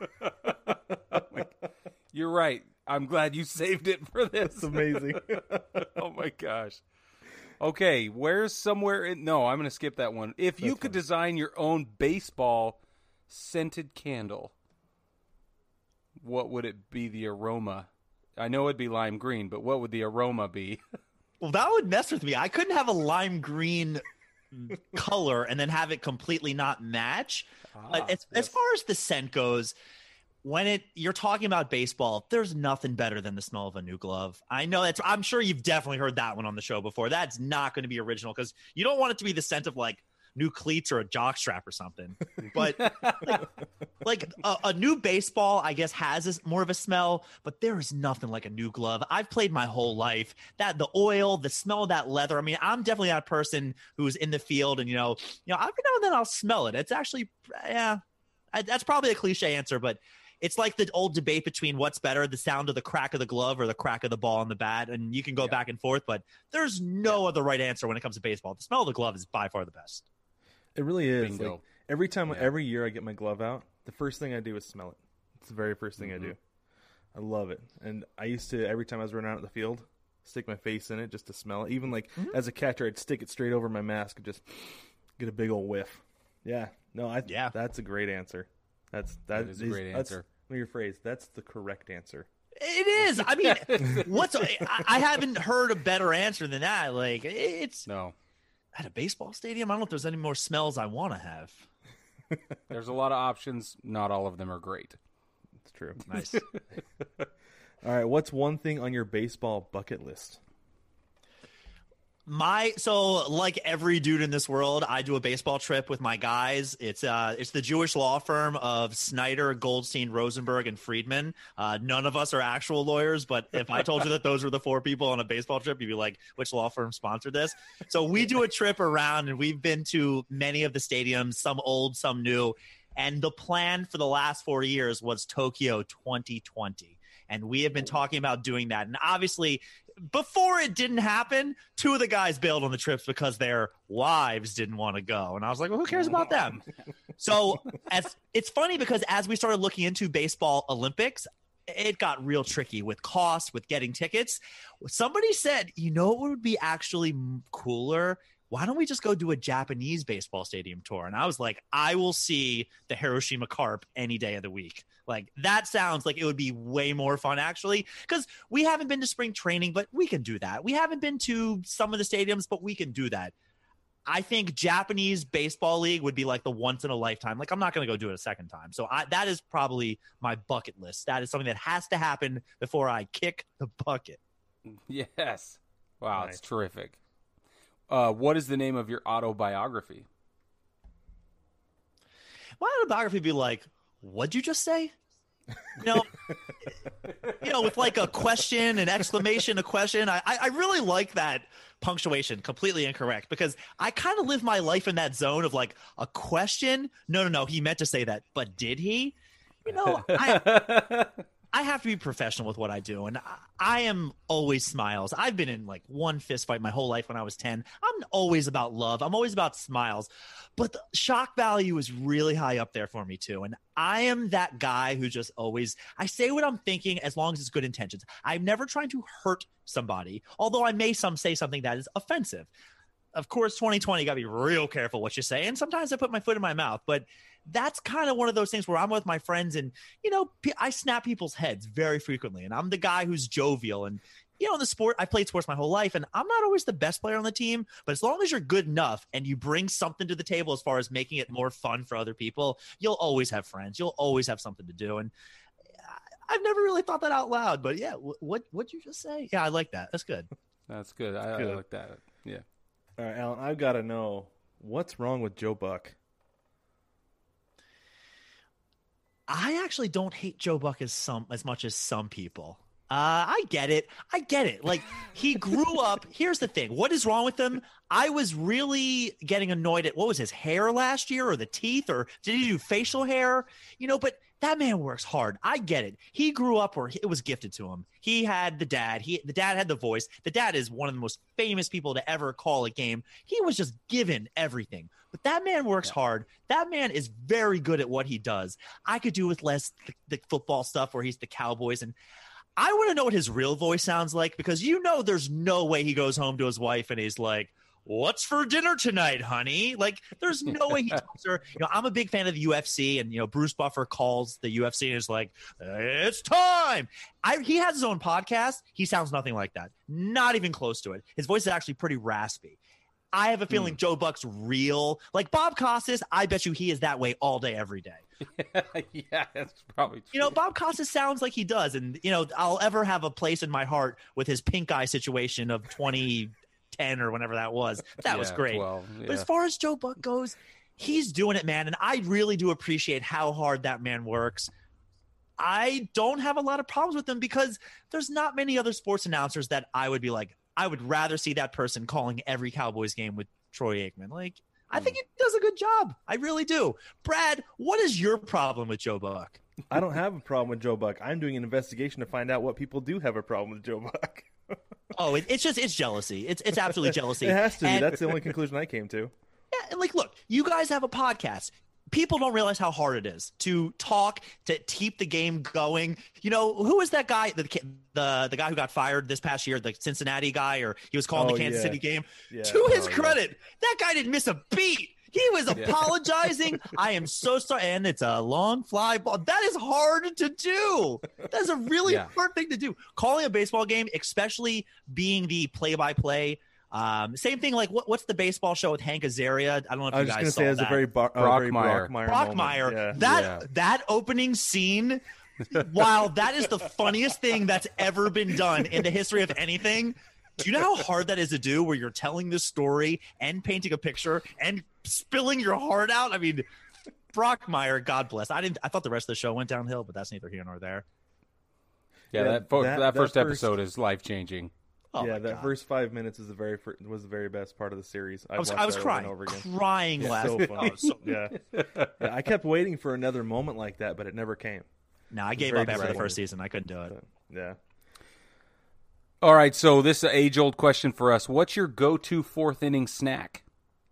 You're right. I'm glad you saved it for this. It's amazing. Oh, my gosh. Okay, where's somewhere in... No, I'm going to skip that one. If you could design your own baseball scented candle, what would it be the aroma? I know it'd be lime green, but what would the aroma be? Well, that would mess with me. I couldn't have a lime green color and then have it completely not match. But as far as the scent goes... you're talking about baseball, there's nothing better than the smell of a new glove. I know I'm sure you've definitely heard that one on the show before. That's not going to be original because you don't want it to be the scent of like new cleats or a jockstrap or something. But like a new baseball, I guess, has more of a smell, but there is nothing like a new glove. I've played my whole life. The oil, the smell of that leather. I mean, I'm definitely that person who's in the field and, you know, every now and then I'll smell it. It's actually, that's probably a cliche answer, but it's like the old debate between what's better, the sound of the crack of the glove or the crack of the ball on the bat. And you can go back and forth, but there's no other right answer when it comes to baseball. The smell of the glove is by far the best. It really is. Bingo. Like, every year I get my glove out, the first thing I do is smell it. It's the very first thing I do. I love it. And I used to, every time I was running out in the field, stick my face in it just to smell it. Even like as a catcher, I'd stick it straight over my mask and just get a big old whiff. Yeah. No, that's a great answer. That is a great answer. Your phrase, that's the correct answer. It is. I mean, I haven't heard a better answer than that. Like, it's no at a baseball stadium. I don't know if there's any more smells I want to have. There's a lot of options. Not all of them are great. It's true. Nice. All right. What's one thing on your baseball bucket list? So like every dude in this world, I do a baseball trip with my guys. It's the Jewish law firm of Snyder, Goldstein, Rosenberg, and Friedman. None of us are actual lawyers, but if I told you that those were the four people on a baseball trip, you'd be like, which law firm sponsored this? So we do a trip around, and we've been to many of the stadiums, some old, some new. And the plan for the last 4 years was Tokyo 2020. And we have been talking about doing that. And obviously, before it didn't happen, two of the guys bailed on the trips because their wives didn't want to go. And I was like, well, who cares about them? So it's funny because as we started looking into baseball Olympics, it got real tricky with costs, with getting tickets. Somebody said, you know what would be actually cooler? Why don't we just go do a Japanese baseball stadium tour? And I was like, I will see the Hiroshima Carp any day of the week. Like, that sounds like it would be way more fun, actually, because we haven't been to spring training, but we can do that. We haven't been to some of the stadiums, but we can do that. I think Japanese baseball league would be like the once in a lifetime. Like, I'm not going to go do it a second time. So that is probably my bucket list. That is something that has to happen before I kick the bucket. Yes. Wow, Nice. it's terrific. What is the name of your autobiography? My autobiography would be like, what'd you just say? With like a question, an exclamation, a question. I really like that punctuation, completely incorrect, because I kind of live my life in that zone of like a question. No, he meant to say that, but did he? I have to be professional with what I do, and I am always smiles. I've been in like one fist fight my whole life when I was 10. I'm always about love. I'm always about smiles, but the shock value is really high up there for me too. And I am that guy who just always, I say what I'm thinking as long as it's good intentions. I'm never trying to hurt somebody, although I may say something that is offensive. Of course, 2020, you got to be real careful what you say. And sometimes I put my foot in my mouth, but that's kind of one of those things where I'm with my friends and, I snap people's heads very frequently. And I'm the guy who's jovial. And, in the sport, I played sports my whole life, and I'm not always the best player on the team. But as long as you're good enough and you bring something to the table as far as making it more fun for other people, you'll always have friends. You'll always have something to do. And I've never really thought that out loud. But, yeah, what'd you just say? Yeah, I like that. That's good. That's good. I like that. Yeah. All right, Alan, I've got to know, what's wrong with Joe Buck? I actually don't hate Joe Buck as much as some people. I get it. Like, he grew up. Here's the thing. What is wrong with him? I was really getting annoyed at, what was his hair last year, or the teeth, or did he do facial hair? But that man works hard. I get it. He grew up where it was gifted to him. He had the dad. The dad had the voice. The dad is one of the most famous people to ever call a game. He was just given everything. But that man works hard. That man is very good at what he does. I could do with less the football stuff where he's the Cowboys. And I want to know what his real voice sounds like, because there's no way he goes home to his wife and he's like, "What's for dinner tonight, honey?" Like, there's no way he talks to her. I'm a big fan of the UFC, and Bruce Buffer calls the UFC and is like, "It's time." He has his own podcast. He sounds nothing like that. Not even close to it. His voice is actually pretty raspy. I have a feeling Joe Buck's real. Like Bob Costas, I bet you he is that way all day, every day. Yeah, that's probably true. Bob Costas sounds like he does. And, I'll ever have a place in my heart with his pink eye situation of 2010 or whenever that was. That was great. 12, yeah. But as far as Joe Buck goes, he's doing it, man. And I really do appreciate how hard that man works. I don't have a lot of problems with him because there's not many other sports announcers that I would be like, I would rather see that person calling every Cowboys game with Troy Aikman. Like, I think he does a good job. I really do. Brad, what is your problem with Joe Buck? I don't have a problem with Joe Buck. I'm doing an investigation to find out what people do have a problem with Joe Buck. Oh, it's jealousy. It's absolutely jealousy. It has to be. That's the only conclusion I came to. Yeah, and like, look, you guys have a podcast. People don't realize how hard it is to talk, to keep the game going. Who was that guy, the guy who got fired this past year, the Cincinnati guy, or he was calling the Kansas City game? Yeah. To his credit, that guy didn't miss a beat. He was apologizing. I am so sorry. And it's a long fly ball. That is hard to do. That's a really hard thing to do. Calling a baseball game, especially being the play-by-play. Same thing, like what's the baseball show with Hank Azaria? I don't know if you guys saw that. I was just going to say it's a very Brockmire. Yeah. That opening scene, while that is the funniest thing that's ever been done in the history of anything, do you know how hard that is to do, where you're telling this story and painting a picture and spilling your heart out? I mean, Brockmire, God bless. I thought the rest of the show went downhill, but that's neither here nor there. Yeah, that first episode is life-changing. Oh yeah, that first 5 minutes is was the very best part of the series. I was crying last. So yeah, I kept waiting for another moment like that, but it never came. No, I gave up after the first season. I couldn't do it. Yeah. All right, so this is an age-old question for us. What's your go-to fourth inning snack?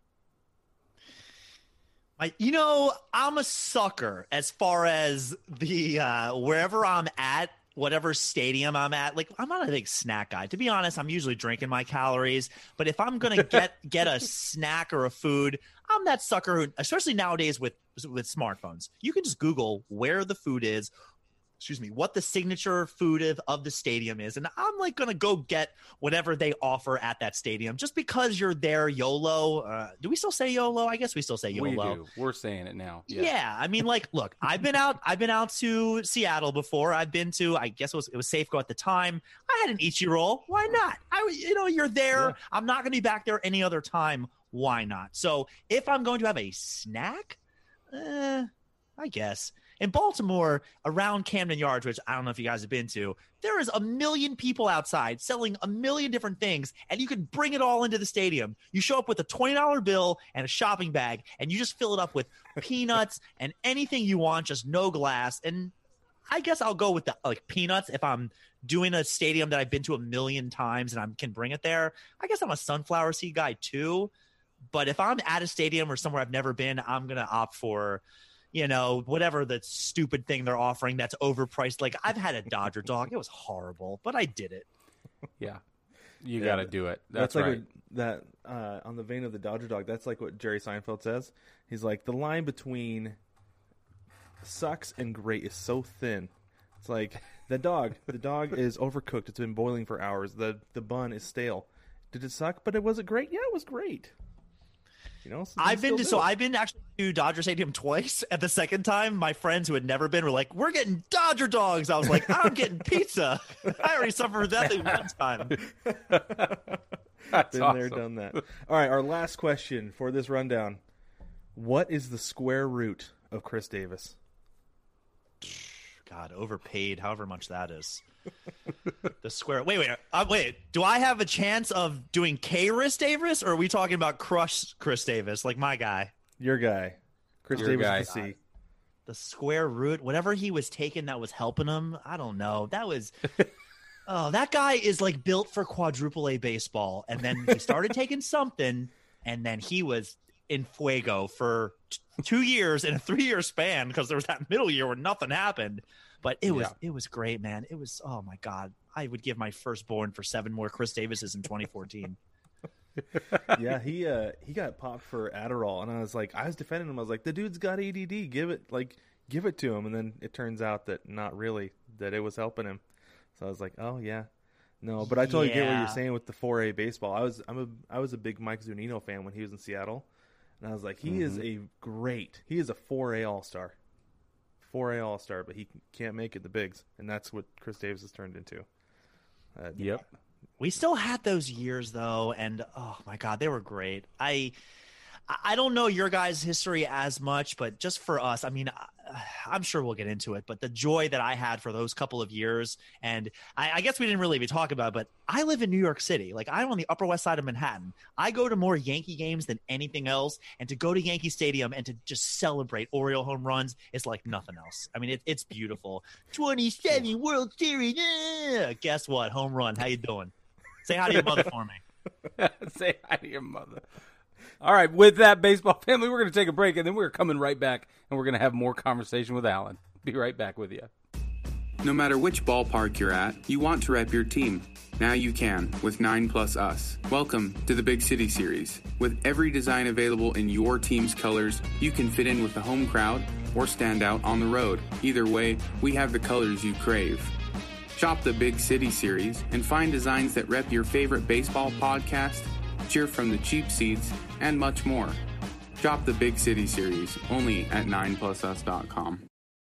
I'm a sucker as far as the wherever I'm at. Whatever stadium I'm at, like, I'm not a big snack guy. To be honest, I'm usually drinking my calories. But if I'm gonna get a snack or a food, I'm that sucker who, especially nowadays with smartphones, you can just Google where the food is, what the signature food of the stadium is. And I'm like going to go get whatever they offer at that stadium just because you're there. YOLO. Do we still say YOLO? I guess we still say YOLO. We do. We're saying it now. Yeah. I mean, like, look, I've been out to Seattle before. I've been to, I guess it was Safeco at the time. I had an Ichiro. Why not? You're there. Yeah. I'm not going to be back there any other time. Why not? So if I'm going to have a snack, I guess. In Baltimore, around Camden Yards, which I don't know if you guys have been to, there is 1 million people outside selling 1 million different things, and you can bring it all into the stadium. You show up with a $20 bill and a shopping bag, and you just fill it up with peanuts and anything you want, just no glass. And I guess I'll go with the peanuts if I'm doing a stadium that I've been to 1 million times and I can bring it there. I guess I'm a sunflower seed guy too. But if I'm at a stadium or somewhere I've never been, I'm going to opt for – whatever the stupid thing they're offering that's overpriced. Like, I've had a Dodger dog. It was horrible, but I did it. Yeah. You got to do it. That's like right. On the vein of the Dodger dog, that's like what Jerry Seinfeld says. He's like, the line between sucks and great is so thin. It's like the dog is overcooked. It's been boiling for hours. The bun is stale. Did it suck? But was it great? Yeah, it was great. I've been actually to Dodger Stadium twice. At the second time, my friends who had never been were like, "We're getting Dodger dogs." I was like, "I'm getting pizza." I already suffered that thing one time. Been awesome. There, done that. All right, our last question for this rundown: what is the square root of Chris Davis? God, overpaid, however much that is. The square. Wait. Do I have a chance of doing K-Ris Davis, or are we talking about Crush Chris Davis, like my guy? Your guy, Chris Davis. Guy. To see the square root, whatever he was taking that was helping him. I don't know. That was. Oh, that guy is like built for quadruple A baseball, and then he started taking something, and then he was in fuego for 2 years in a 3-year span because there was that middle year where nothing happened. But it was great, man. It was, oh my God. I would give my firstborn for 7 more Chris Davises in 2014. Yeah, he got popped for Adderall, and I was defending him. I was like, the dude's got ADD. Give it to him. And then it turns out that not really, that it was helping him. So I was like, oh yeah, no. But I totally get what you're saying with the 4A baseball. I was a big Mike Zunino fan when he was in Seattle, and I was like, he is a 4A All-Star. 4A All-Star, but he can't make it the bigs, and that's what Chris Davis has turned into. Yep. We still had those years, though, and oh, my God, they were great. I don't know your guys' history as much, but just for us, I mean, I'm sure we'll get into it, but the joy that I had for those couple of years, and I guess we didn't really even talk about it, but I live in New York City. Like, I'm on the Upper West Side of Manhattan. I go to more Yankee games than anything else, and to go to Yankee Stadium and to just celebrate Oriole home runs is like nothing else. I mean, it's beautiful. 27 World Series. Yeah. Guess what? Home run. How you doing? Say hi to your mother for me. Say hi to your mother. All right, with that, baseball family, we're going to take a break, and then we're coming right back, and we're going to have more conversation with Alan. Be right back with you. No matter which ballpark you're at, you want to rep your team. Now you can with 9+ Us. Welcome to the Big City Series. With every design available in your team's colors, you can fit in with the home crowd or stand out on the road. Either way, we have the colors you crave. Shop the Big City Series and find designs that rep your favorite baseball podcast, cheer from the cheap seats, and much more. Shop the Big City Series only at 9plusus.com.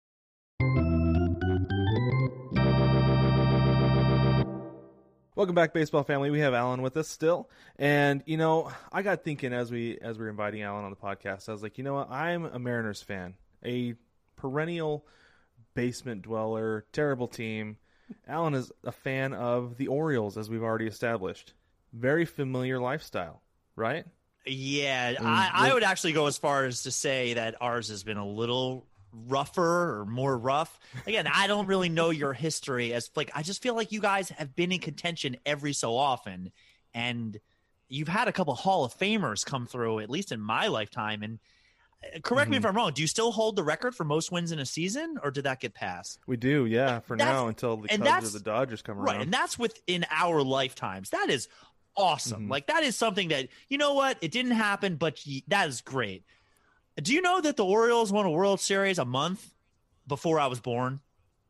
Welcome back, baseball family. We have Alan with us still, and I got thinking as we were inviting Alan on the podcast, I was like, you know what? I'm a Mariners fan, a perennial basement dweller, terrible team. Alan is a fan of the Orioles, as we've already established. Very familiar lifestyle, right? Yeah, I would actually go as far as to say that ours has been a little rougher or more rough. Again, I don't really know your history I just feel like you guys have been in contention every so often, and you've had a couple Hall of Famers come through, at least in my lifetime. And correct me if I'm wrong, do you still hold the record for most wins in a season, or did that get passed? We do, yeah, for now until the Cubs or the Dodgers come around. Right, and that's within our lifetimes. That is awesome. Like, that is something that, you know what, it didn't happen, but that is great. Do you know that the Orioles won a World Series a month before I was born?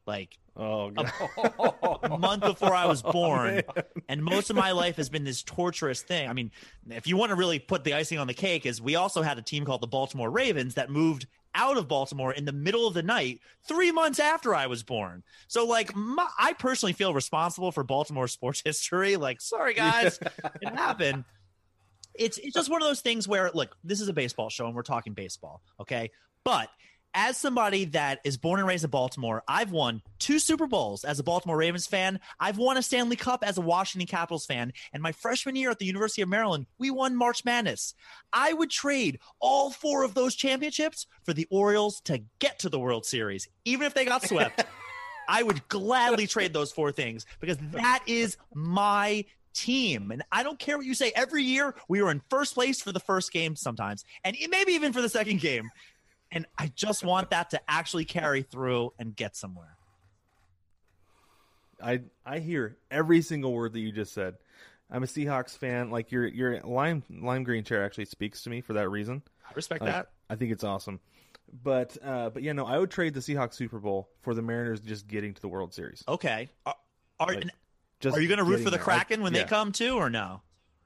like Oh, God. a month before I was born. And most of my life has been this torturous thing. I mean, if you want to really put the icing on the cake, is we also had a team called the Baltimore Ravens that moved out of Baltimore in the middle of the night 3 months after I was born. So like I personally feel responsible for Baltimore sports history. Like, sorry guys, it happened. It's just one of those things where, look, this is a baseball show and we're talking baseball, okay? But as somebody that is born and raised in Baltimore, I've won 2 Super Bowls as a Baltimore Ravens fan. I've won a Stanley Cup as a Washington Capitals fan. And my freshman year at the University of Maryland, we won March Madness. I would trade all 4 of those championships for the Orioles to get to the World Series, even if they got swept. I would gladly trade those 4 things because that is my team. And I don't care what you say. Every year we were in first place for the first game sometimes, and maybe even for the second game. And I just want that to actually carry through and get somewhere. I hear every single word that you just said. I'm a Seahawks fan. Like your lime green chair actually speaks to me for that reason. I respect that. I think it's awesome. But yeah, no, I would trade the Seahawks Super Bowl for the Mariners just getting to the World Series. Okay. Are you Just going to root for the there. Kraken when they come too, or no?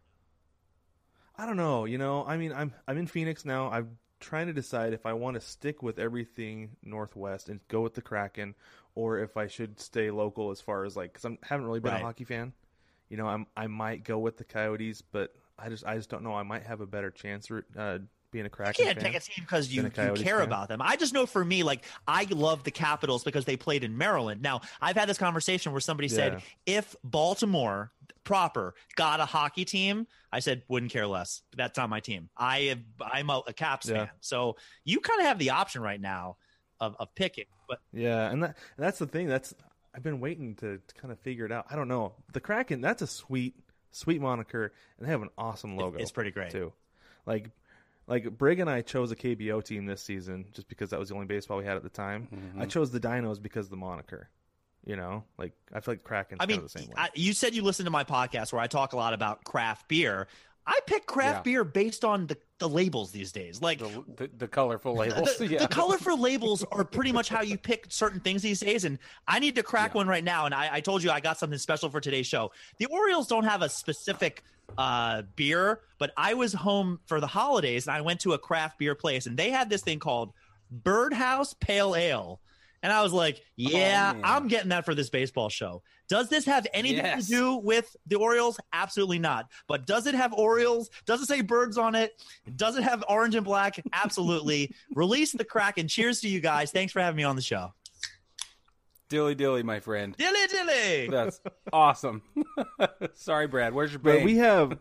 I don't know. You know, I mean, I'm in Phoenix now. I'm trying to decide if I want to stick with everything Northwest and go with the Kraken, or if I should stay local as far as like, because I haven't really been a hockey fan. You know, I might go with the Coyotes, but I just don't know. I might have a better chance being a Kraken You can't fan pick a team because you care fan. about them. I just know for me, like, I love the Capitals because they played in Maryland. Now, I've had this conversation where somebody said, if Baltimore proper got a hockey team, I said, wouldn't care less. That's not my team. I'm a Caps fan. So you kind of have the option right now of picking. But yeah, and that's the thing. I've been waiting to kind of figure it out. I don't know. The Kraken, that's a sweet moniker, and they have an awesome logo. It's pretty great too. Like Brig and I chose a KBO team this season just because that was the only baseball we had at the time. Mm-hmm. I chose the Dinos because of the moniker. You know, like I feel like Kraken's kind of the same way. You said you listened to my podcast where I talk a lot about craft beer. I pick craft beer based on the labels these days, like the colorful labels. The colorful labels are pretty much how you pick certain things these days. And I need to crack one right now. And I told you I got something special for today's show. The Orioles don't have a specific beer, but I was home for the holidays and I went to a craft beer place and they had this thing called Birdhouse Pale Ale. And I was like, I'm getting that for this baseball show. Does this have anything to do with the Orioles? Absolutely not. But does it have Orioles? Does it say birds on it? Does it have orange and black? Absolutely. Release the Kraken. Cheers to you guys. Thanks for having me on the show. Dilly dilly, my friend. Dilly dilly. That's awesome. Sorry, Brad. Where's your bang? But we have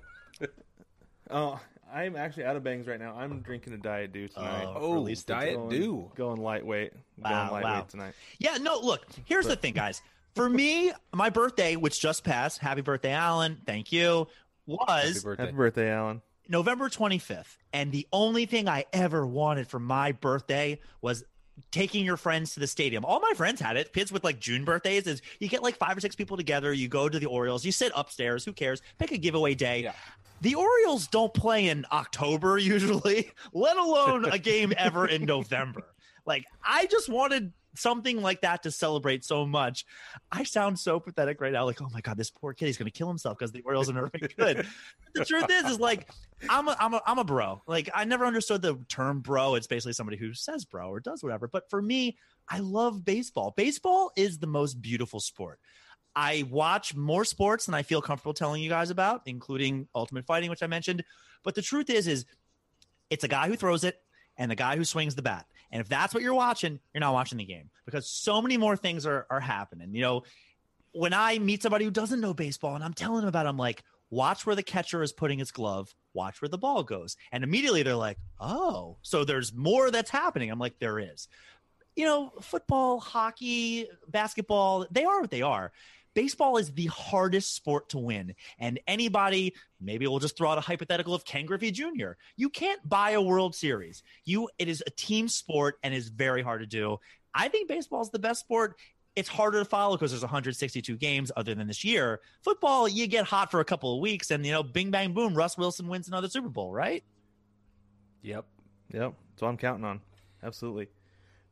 I'm actually out of bangs right now. I'm drinking a Diet Dew tonight. Diet Dew. Going lightweight. Tonight. Yeah, no, look, here's the thing, guys. For me, my birthday, which just passed, happy birthday, Alan, thank you, was Happy birthday, Alan. November 25th. And the only thing I ever wanted for my birthday was taking your friends to the stadium. All my friends had it. Kids with like June birthdays is you get like 5 or 6 people together. You go to the Orioles. You sit upstairs. Who cares? Pick a giveaway day. Yeah. The Orioles don't play in October usually, let alone a game ever in November. Like, I just wanted something like that to celebrate so much. I sound so pathetic right now. Like, oh my God, this poor kid, he's going to kill himself because the Orioles are very good. The truth is like, I'm a bro. Like, I never understood the term bro. It's basically somebody who says bro or does whatever. But for me, I love baseball. Baseball is the most beautiful sport. I watch more sports than I feel comfortable telling you guys about, including Ultimate Fighting, which I mentioned. But the truth is it's a guy who throws it and the guy who swings the bat. And if that's what you're watching, you're not watching the game because so many more things are happening. You know, when I meet somebody who doesn't know baseball and I'm telling them about it, I'm like, watch where the catcher is putting his glove, watch where the ball goes. And immediately they're like, oh, so there's more that's happening. I'm like, there is. You know, football, hockey, basketball, they are what they are. Baseball is the hardest sport to win. And anybody, maybe we'll just throw out a hypothetical of Ken Griffey Jr. You can't buy a World Series. It is a team sport and is very hard to do. I think baseball is the best sport. It's harder to follow because there's 162 games other than this year. Football, you get hot for a couple of weeks and, you know, bing, bang, boom, Russ Wilson wins another Super Bowl, right? Yep. That's what I'm counting on. Absolutely.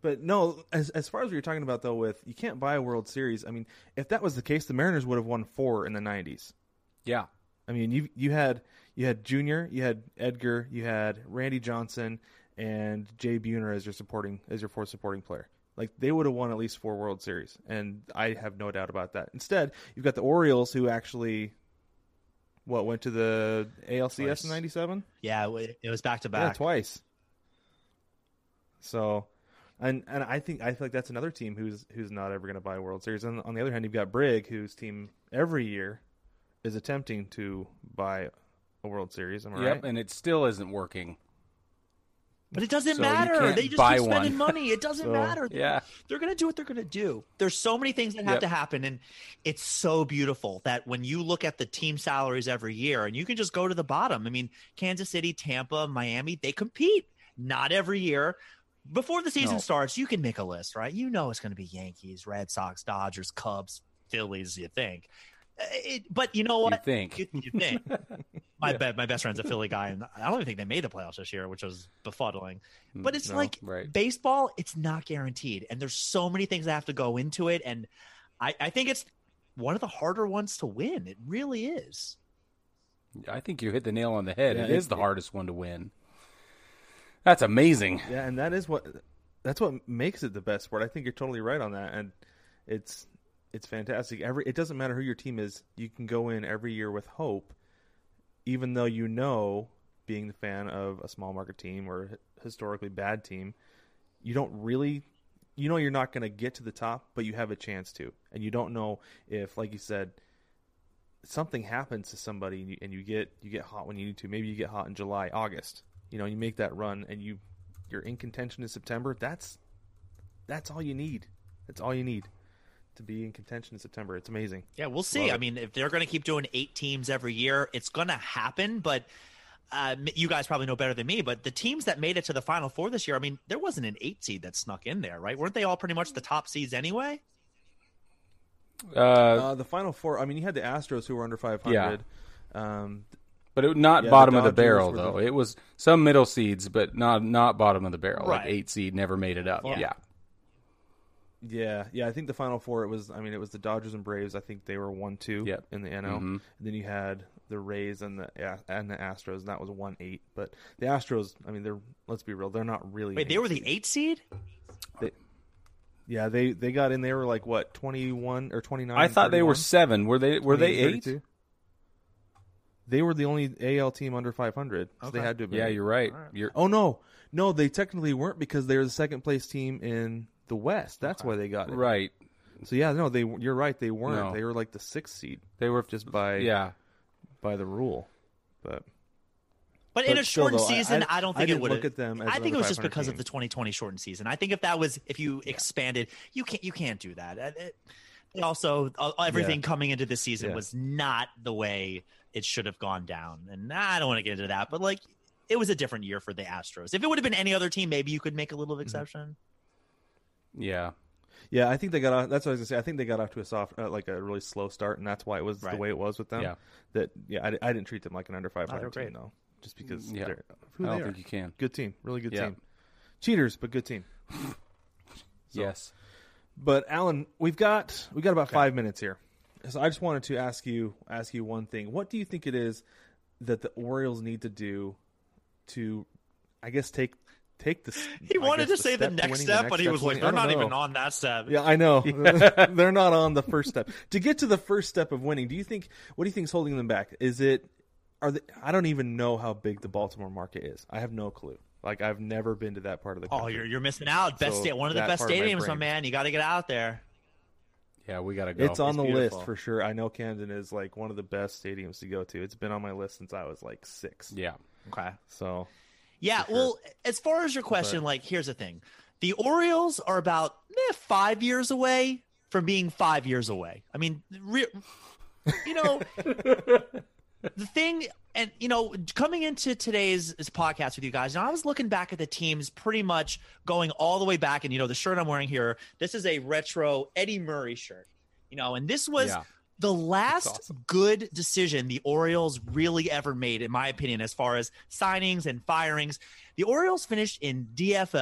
But no, as far as what you're talking about though, with you can't buy a World Series. I mean, if that was the case, the Mariners would have won 4 in the '90s. Yeah. I mean, you had Junior, you had Edgar, you had Randy Johnson, and Jay Buhner as your fourth supporting player. Like, they would have won at least 4 World Series, and I have no doubt about that. Instead, you've got the Orioles, who actually went to the ALCS Twice. in '97. Yeah, it was back to back. Yeah, twice. So, and I feel like that's another team who's not ever going to buy a World Series. And on the other hand, you've got Brig, whose team every year is attempting to buy a World Series. Am I right? And it still isn't working. But it doesn't So you matter. can't They just buy keep spending one. money. It doesn't matter. Yeah. They're going to do what they're going to do. There's so many things that have Yep. to happen, and it's so beautiful that when you look at the team salaries every year, and you can just go to the bottom. I mean, Kansas City, Tampa, Miami, they compete. Not every year. Before the season starts, you can make a list, right? You know it's going to be Yankees, Red Sox, Dodgers, Cubs, Phillies, you think. But you know what? You think. You think. My best friend's a Philly guy, and I don't even think they made the playoffs this year, which was befuddling. But it's right. baseball, it's not guaranteed. And there's so many things that have to go into it. And I think it's one of the harder ones to win. It really is. I think you hit the nail on the head. Yeah, It is the hardest one to win. That's amazing. Yeah, and that's what makes it the best sport. I think you're totally right on that, and it's fantastic. It doesn't matter who your team is. You can go in every year with hope, even though being the fan of a small market team or a historically bad team, you don't really, you're not going to get to the top, but you have a chance to, and you don't know if, like you said, something happens to somebody and you get hot when you need to. Maybe you get hot in July, August. You make that run and you're in contention in September. That's all you need. That's all you need to be in contention in September. It's amazing. Yeah, we'll see. I mean, if they're going to keep doing 8 teams every year, it's going to happen. But you guys probably know better than me. But the teams that made it to the Final Four this year, I mean, there wasn't an 8 seed that snuck in there, right? Weren't they all pretty much the top seeds anyway? The Final Four. I mean, you had the Astros who were under 500. Yeah. But it not bottom of the barrel, though. It was some middle seeds, but not bottom of the barrel. Right. Like 8 seed never made it up. Yeah. Yeah. I think the Final Four. It was the Dodgers and Braves. I think they were 1-2 in the NL. Mm-hmm. And then you had the Rays and the Astros, and that was 1-8. But the Astros, I mean, let's be real, they're not really. Wait, they were the 8 seed? They got in. They were like what, 21 or 29? I thought 31? they were 7. Were they 8? 32? They were the only AL team under 500, so Okay. they had to have been. Yeah, you're right. Oh no, they technically weren't because they were the second place team in the West. That's why they got it. Right. So yeah, no, you're right. They weren't. No. They were like the 6th seed. They were just by the rule, but in a still, shortened though, season, I don't think it didn't would look at them as I think it was just 500 because team. of the 2020 shortened season. I think if you expanded, you can't do that. Also, everything coming into this season was not the way it should have gone down, and I don't want to get into that. But it was a different year for the Astros. If it would have been any other team, maybe you could make a little exception. Yeah. Yeah, I think they got off. That's what I was gonna say. I think they got off to a soft, a really slow start, and that's why it was the way it was with them. Yeah. I didn't treat them like an under 500 great. team though, just because Yeah. they're I who don't they are. think you can. Good team, really good Yeah. team. Cheaters, but good team. Yes. But Alan, we got about 5 minutes here, so I just wanted to ask you one thing. What do you think it is that the Orioles need to do to, I guess, take this? He wanted to say the next step, but he was like, "They're not even on that step." Yeah, I know. They're not on the first step. To get to the first step of winning, what do you think is holding them back? I don't even know how big the Baltimore market is. I have no clue. Like, I've never been to that part of the country. Oh, you're missing out. One of the best stadiums, my man. You got to get out there. Yeah, we got to go. It's on the beautiful. list for sure. I know Camden is like one of the best stadiums to go to. It's been on my list since I was like 6. Yeah. Okay. So, yeah, well, as far as your question, here's the thing. The Orioles are about 5 years away from being 5 years away. I mean, the thing, and, coming into today's podcast with you guys, I was looking back at the teams pretty much going all the way back. And, the shirt I'm wearing here, this is a retro Eddie Murray shirt, and this was the last good decision the Orioles really ever made, in my opinion, as far as signings and firings. The Orioles finished in DFL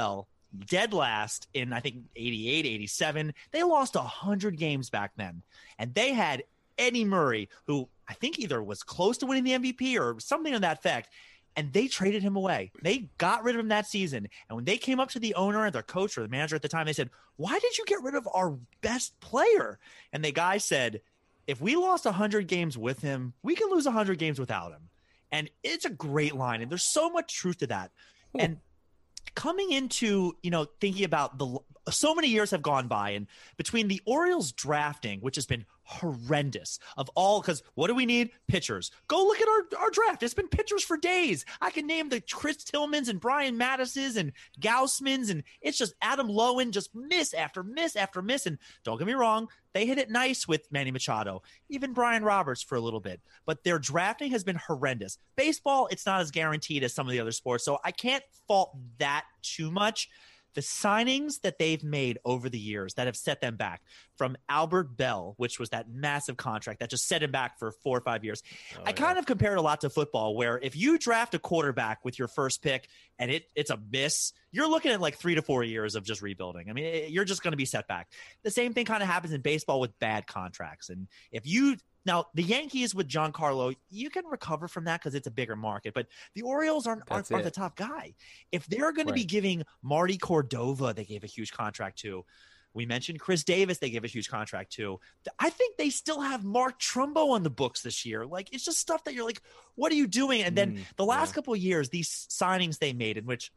dead last in, I think, 88, 87. They lost 100 games back then. And they had Eddie Murray, who I think either was close to winning the MVP or something to that effect. And they traded him away. They got rid of him that season. And when they came up to the owner and their coach or the manager at the time, they said, "Why did you get rid of our best player?" And the guy said, "If we lost 100 games with him, we can lose 100 games without him." And it's a great line. And there's so much truth to that. Ooh. And coming into, thinking about so many years have gone by, and between the Orioles drafting, which has been horrendous because what do we need? Pitchers. Go look at our draft. It's been pitchers for days. I can name the Chris Tillmans and Brian Mattises and Gaussmans, and it's just Adam Lowen, just miss after miss after miss. And don't get me wrong, they hit it nice with Manny Machado, even Brian Roberts for a little bit, but their drafting has been horrendous. Baseball, it's not as guaranteed as some of the other sports, so I can't fault that too much. The signings that they've made over the years that have set them back, from Albert Bell, which was that massive contract that just set him back for 4 or 5 years. I kind of compared a lot to football, where if you draft a quarterback with your first pick and it's a miss, you're looking at like 3 to 4 years of just rebuilding. I mean, you're just going to be set back. The same thing kind of happens in baseball with bad contracts. And now, the Yankees with Giancarlo, you can recover from that because it's a bigger market. But the Orioles aren't the top guy. If they're going to be giving Marty Cordova, they gave a huge contract to. We mentioned Chris Davis, they gave a huge contract to. I think they still have Mark Trumbo on the books this year. Like, it's just stuff that you're like, what are you doing? And then the last couple of years, these signings they made, in which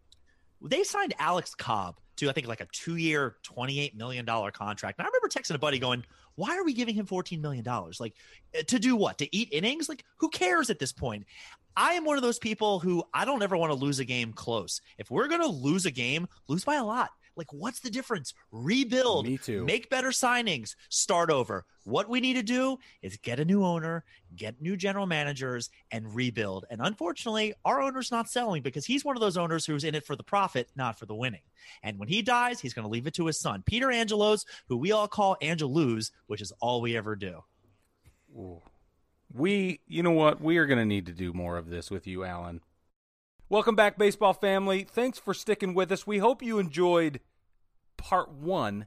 they signed Alex Cobb to, I think, like a 2-year, $28 million contract. And I remember texting a buddy going, why are we giving him $14 million? Like, to do what? To eat innings? Like, who cares at this point? I am one of those people who I don't ever want to lose a game close. If we're going to lose a game, lose by a lot. Like, what's the difference? Rebuild. Me too. Make better signings. Start over. What we need to do is get a new owner, get new general managers, and rebuild. And unfortunately, our owner's not selling because he's one of those owners who's in it for the profit, not for the winning. And when he dies, he's going to leave it to his son, Peter Angelos, who we all call Angelus, which is all we ever do. Ooh. You know what? We are going to need to do more of this with you, Alan. Welcome back, baseball family. Thanks for sticking with us. We hope you enjoyed part 1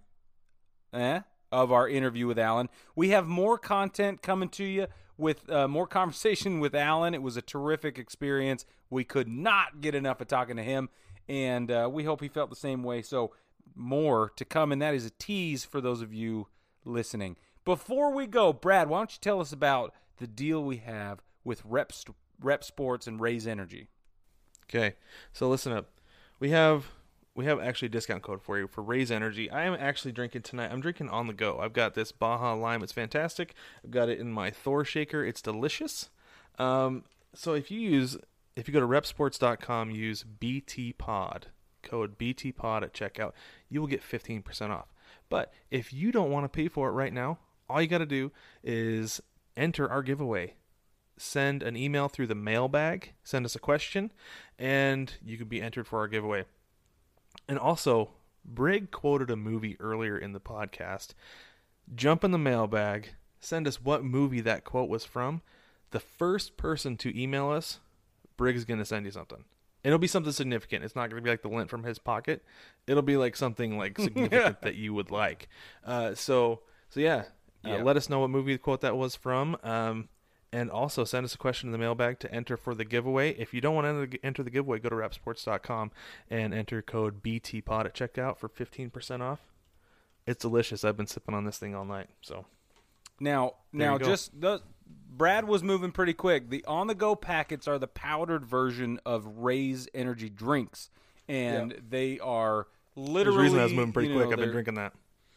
of our interview with Alan. We have more content coming to you with more conversation with Alan. It was a terrific experience. We could not get enough of talking to him, and we hope he felt the same way. So more to come, and that is a tease for those of you listening. Before we go, Brad, why don't you tell us about the deal we have with Rep Sports and Raise Energy? Okay, so listen up. We have actually a discount code for you for Raise Energy. I am actually drinking tonight. I'm drinking on the go. I've got this Baja Lime. It's fantastic. I've got it in my Thor shaker. It's delicious. So if you go to repsports.com, use BTPod, code BTPod at checkout, you will get 15% off. But if you don't want to pay for it right now, all you got to do is enter our giveaway. Send an email through the mailbag, send us a question, and you can be entered for our giveaway. And also, Brig quoted a movie earlier in the podcast. Jump in the mailbag, send us what movie that quote was from. The first person to email us, Brig's going to send you something. It'll be something significant. It's not going to be like the lint from his pocket. It'll be like something like significant that you would like. So yeah. Let us know what movie quote that was from. And also send us a question in the mailbag to enter for the giveaway. If you don't want to enter the giveaway, go to repsports.com and enter code BTPod at checkout for 15% off. It's delicious. I've been sipping on this thing all night. So now Brad was moving pretty quick. The on-the-go packets are the powdered version of Raise Energy drinks, and they are literally. There's a reason I was moving pretty quick. I've been drinking that.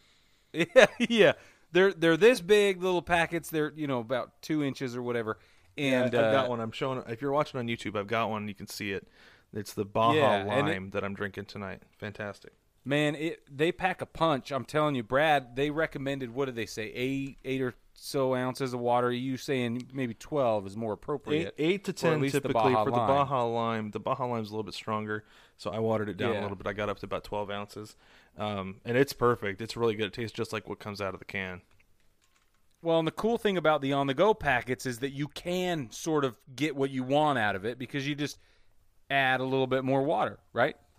Yeah. They're this big, little packets. They're about 2 inches or whatever. And I've got one. I'm showing. If you're watching on YouTube, I've got one. You can see it. It's the Baja Lime that I'm drinking tonight. Fantastic. Man, they pack a punch. I'm telling you, Brad. They recommended, what did they say? 8 or so ounces of water. You saying maybe 12 is more appropriate? 8 to 10 typically for the Baja Lime. The Baja Lime's a little bit stronger, so I watered it down a little bit. I got up to about 12 ounces. And it's perfect. It's really good. It tastes just like what comes out of the can. Well, and the cool thing about the on-the-go packets is that you can sort of get what you want out of it because you just add a little bit more water, right?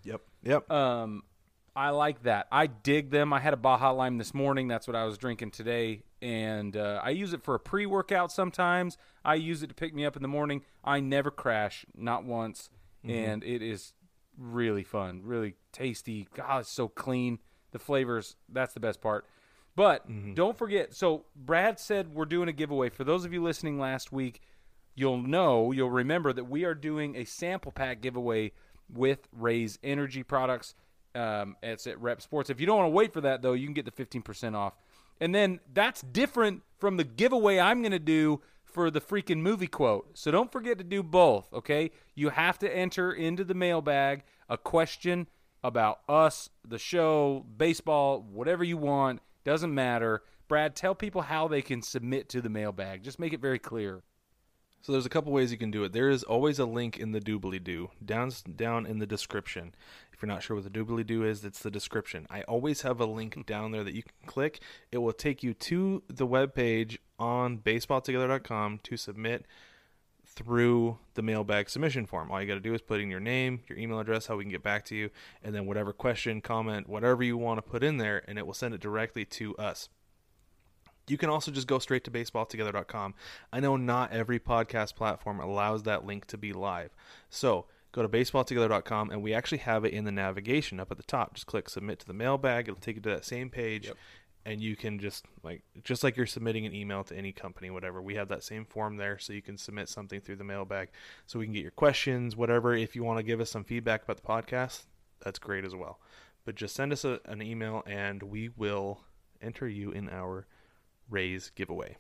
Yep. I like that. I dig them. I had a Baja Lime this morning. That's what I was drinking today. And I use it for a pre-workout sometimes. I use it to pick me up in the morning. I never crash, not once. And it is really fun, really tasty. God, it's so clean. The flavors, that's the best part. But don't forget, so Brad said we're doing a giveaway. For those of you listening last week, you'll remember that we are doing a sample pack giveaway with Raise Energy products. It's at Rep Sports. If you don't want to wait for that, though, you can get the 15% off. And then that's different from the giveaway I'm going to do for the freaking movie quote. So don't forget to do both, okay? You have to enter into the mailbag a question about us, the show, baseball, whatever you want. Doesn't matter. Brad, tell people how they can submit to the mailbag. Just make it very clear. So there's a couple ways you can do it. There is always a link in the doobly-doo, down in the description. If you're not sure what the doobly-doo is, it's the description. I always have a link down there that you can click. It will take you to the webpage on baseballtogether.com to submit through the mailbag submission form. All you got to do is put in your name, your email address, how we can get back to you, and then whatever question, comment, whatever you want to put in there, and it will send it directly to us. You can also just go straight to baseballtogether.com. I know not every podcast platform allows that link to be live. So go to baseballtogether.com, and we actually have it in the navigation up at the top. Just click submit to the mailbag. It'll take you to that same page, and you can just like you're submitting an email to any company, whatever. We have that same form there, so you can submit something through the mailbag. So we can get your questions, whatever. If you want to give us some feedback about the podcast, that's great as well. But just send us an email, and we will enter you in our Raise giveaway.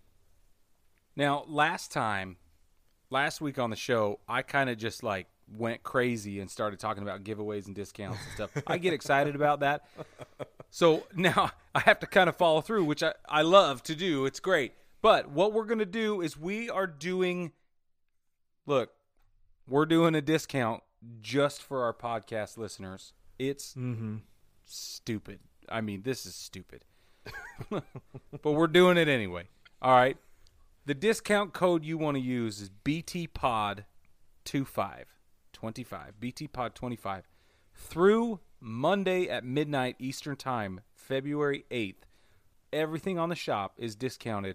Now, last week on the show, I kind of just went crazy and started talking about giveaways and discounts and stuff. I get excited about that. So now I have to kind of follow through, which I love to do. It's great. But what we're going to do is we're doing a discount just for our podcast listeners. It's stupid. I mean, this is stupid. But we're doing it anyway. All right. The discount code you want to use is BTPod25. BTPod25. Through Monday at midnight Eastern Time, February 8th, everything on the shop is discounted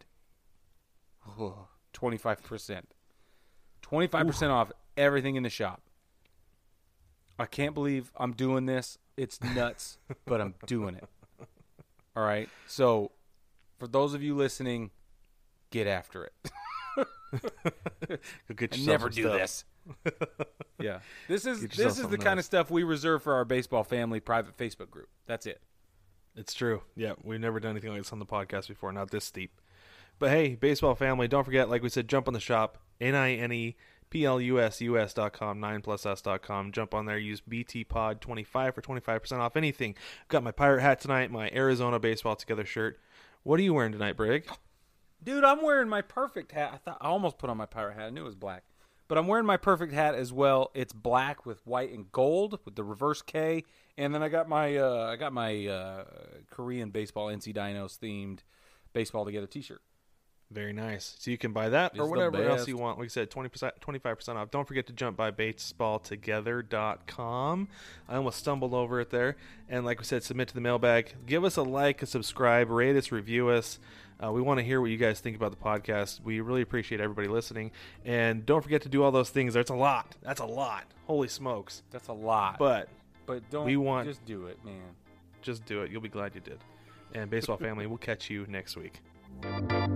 25%. 25% off everything in the shop. I can't believe I'm doing this. It's nuts, but I'm doing it. All right. So, for those of you listening, get after it. Go get I never do this. Yeah. This is the kind of stuff we reserve for our baseball family private Facebook group. That's it. It's true. Yeah, we've never done anything like this on the podcast before, not this steep. But hey, baseball family, don't forget, like we said, jump on the shop, NINEPLUSUS.com, 9plusus.com. Jump on there, use BTPod25 for 25% off anything. I've got my pirate hat tonight, my Arizona Baseball Together shirt. What are you wearing tonight, Brig? Dude, I'm wearing my perfect hat. I almost put on my pirate hat. I knew it was black. But I'm wearing my perfect hat as well. It's black with white and gold with the reverse K. And then I got my Korean baseball NC Dinos themed Baseball Together t-shirt. Very nice. So you can buy that It's or whatever the else best. you want. Like I said, 25% off. Don't forget to jump by baseballtogether.com. I almost stumbled over it there. And like we said, submit to the mailbag. Give us a like, a subscribe, rate us, review us. We want to hear what you guys think about the podcast. We really appreciate everybody listening. And don't forget to do all those things. That's a lot. That's a lot. Holy smokes. That's a lot. But just do it, man. Just do it. You'll be glad you did. And baseball family, we'll catch you next week.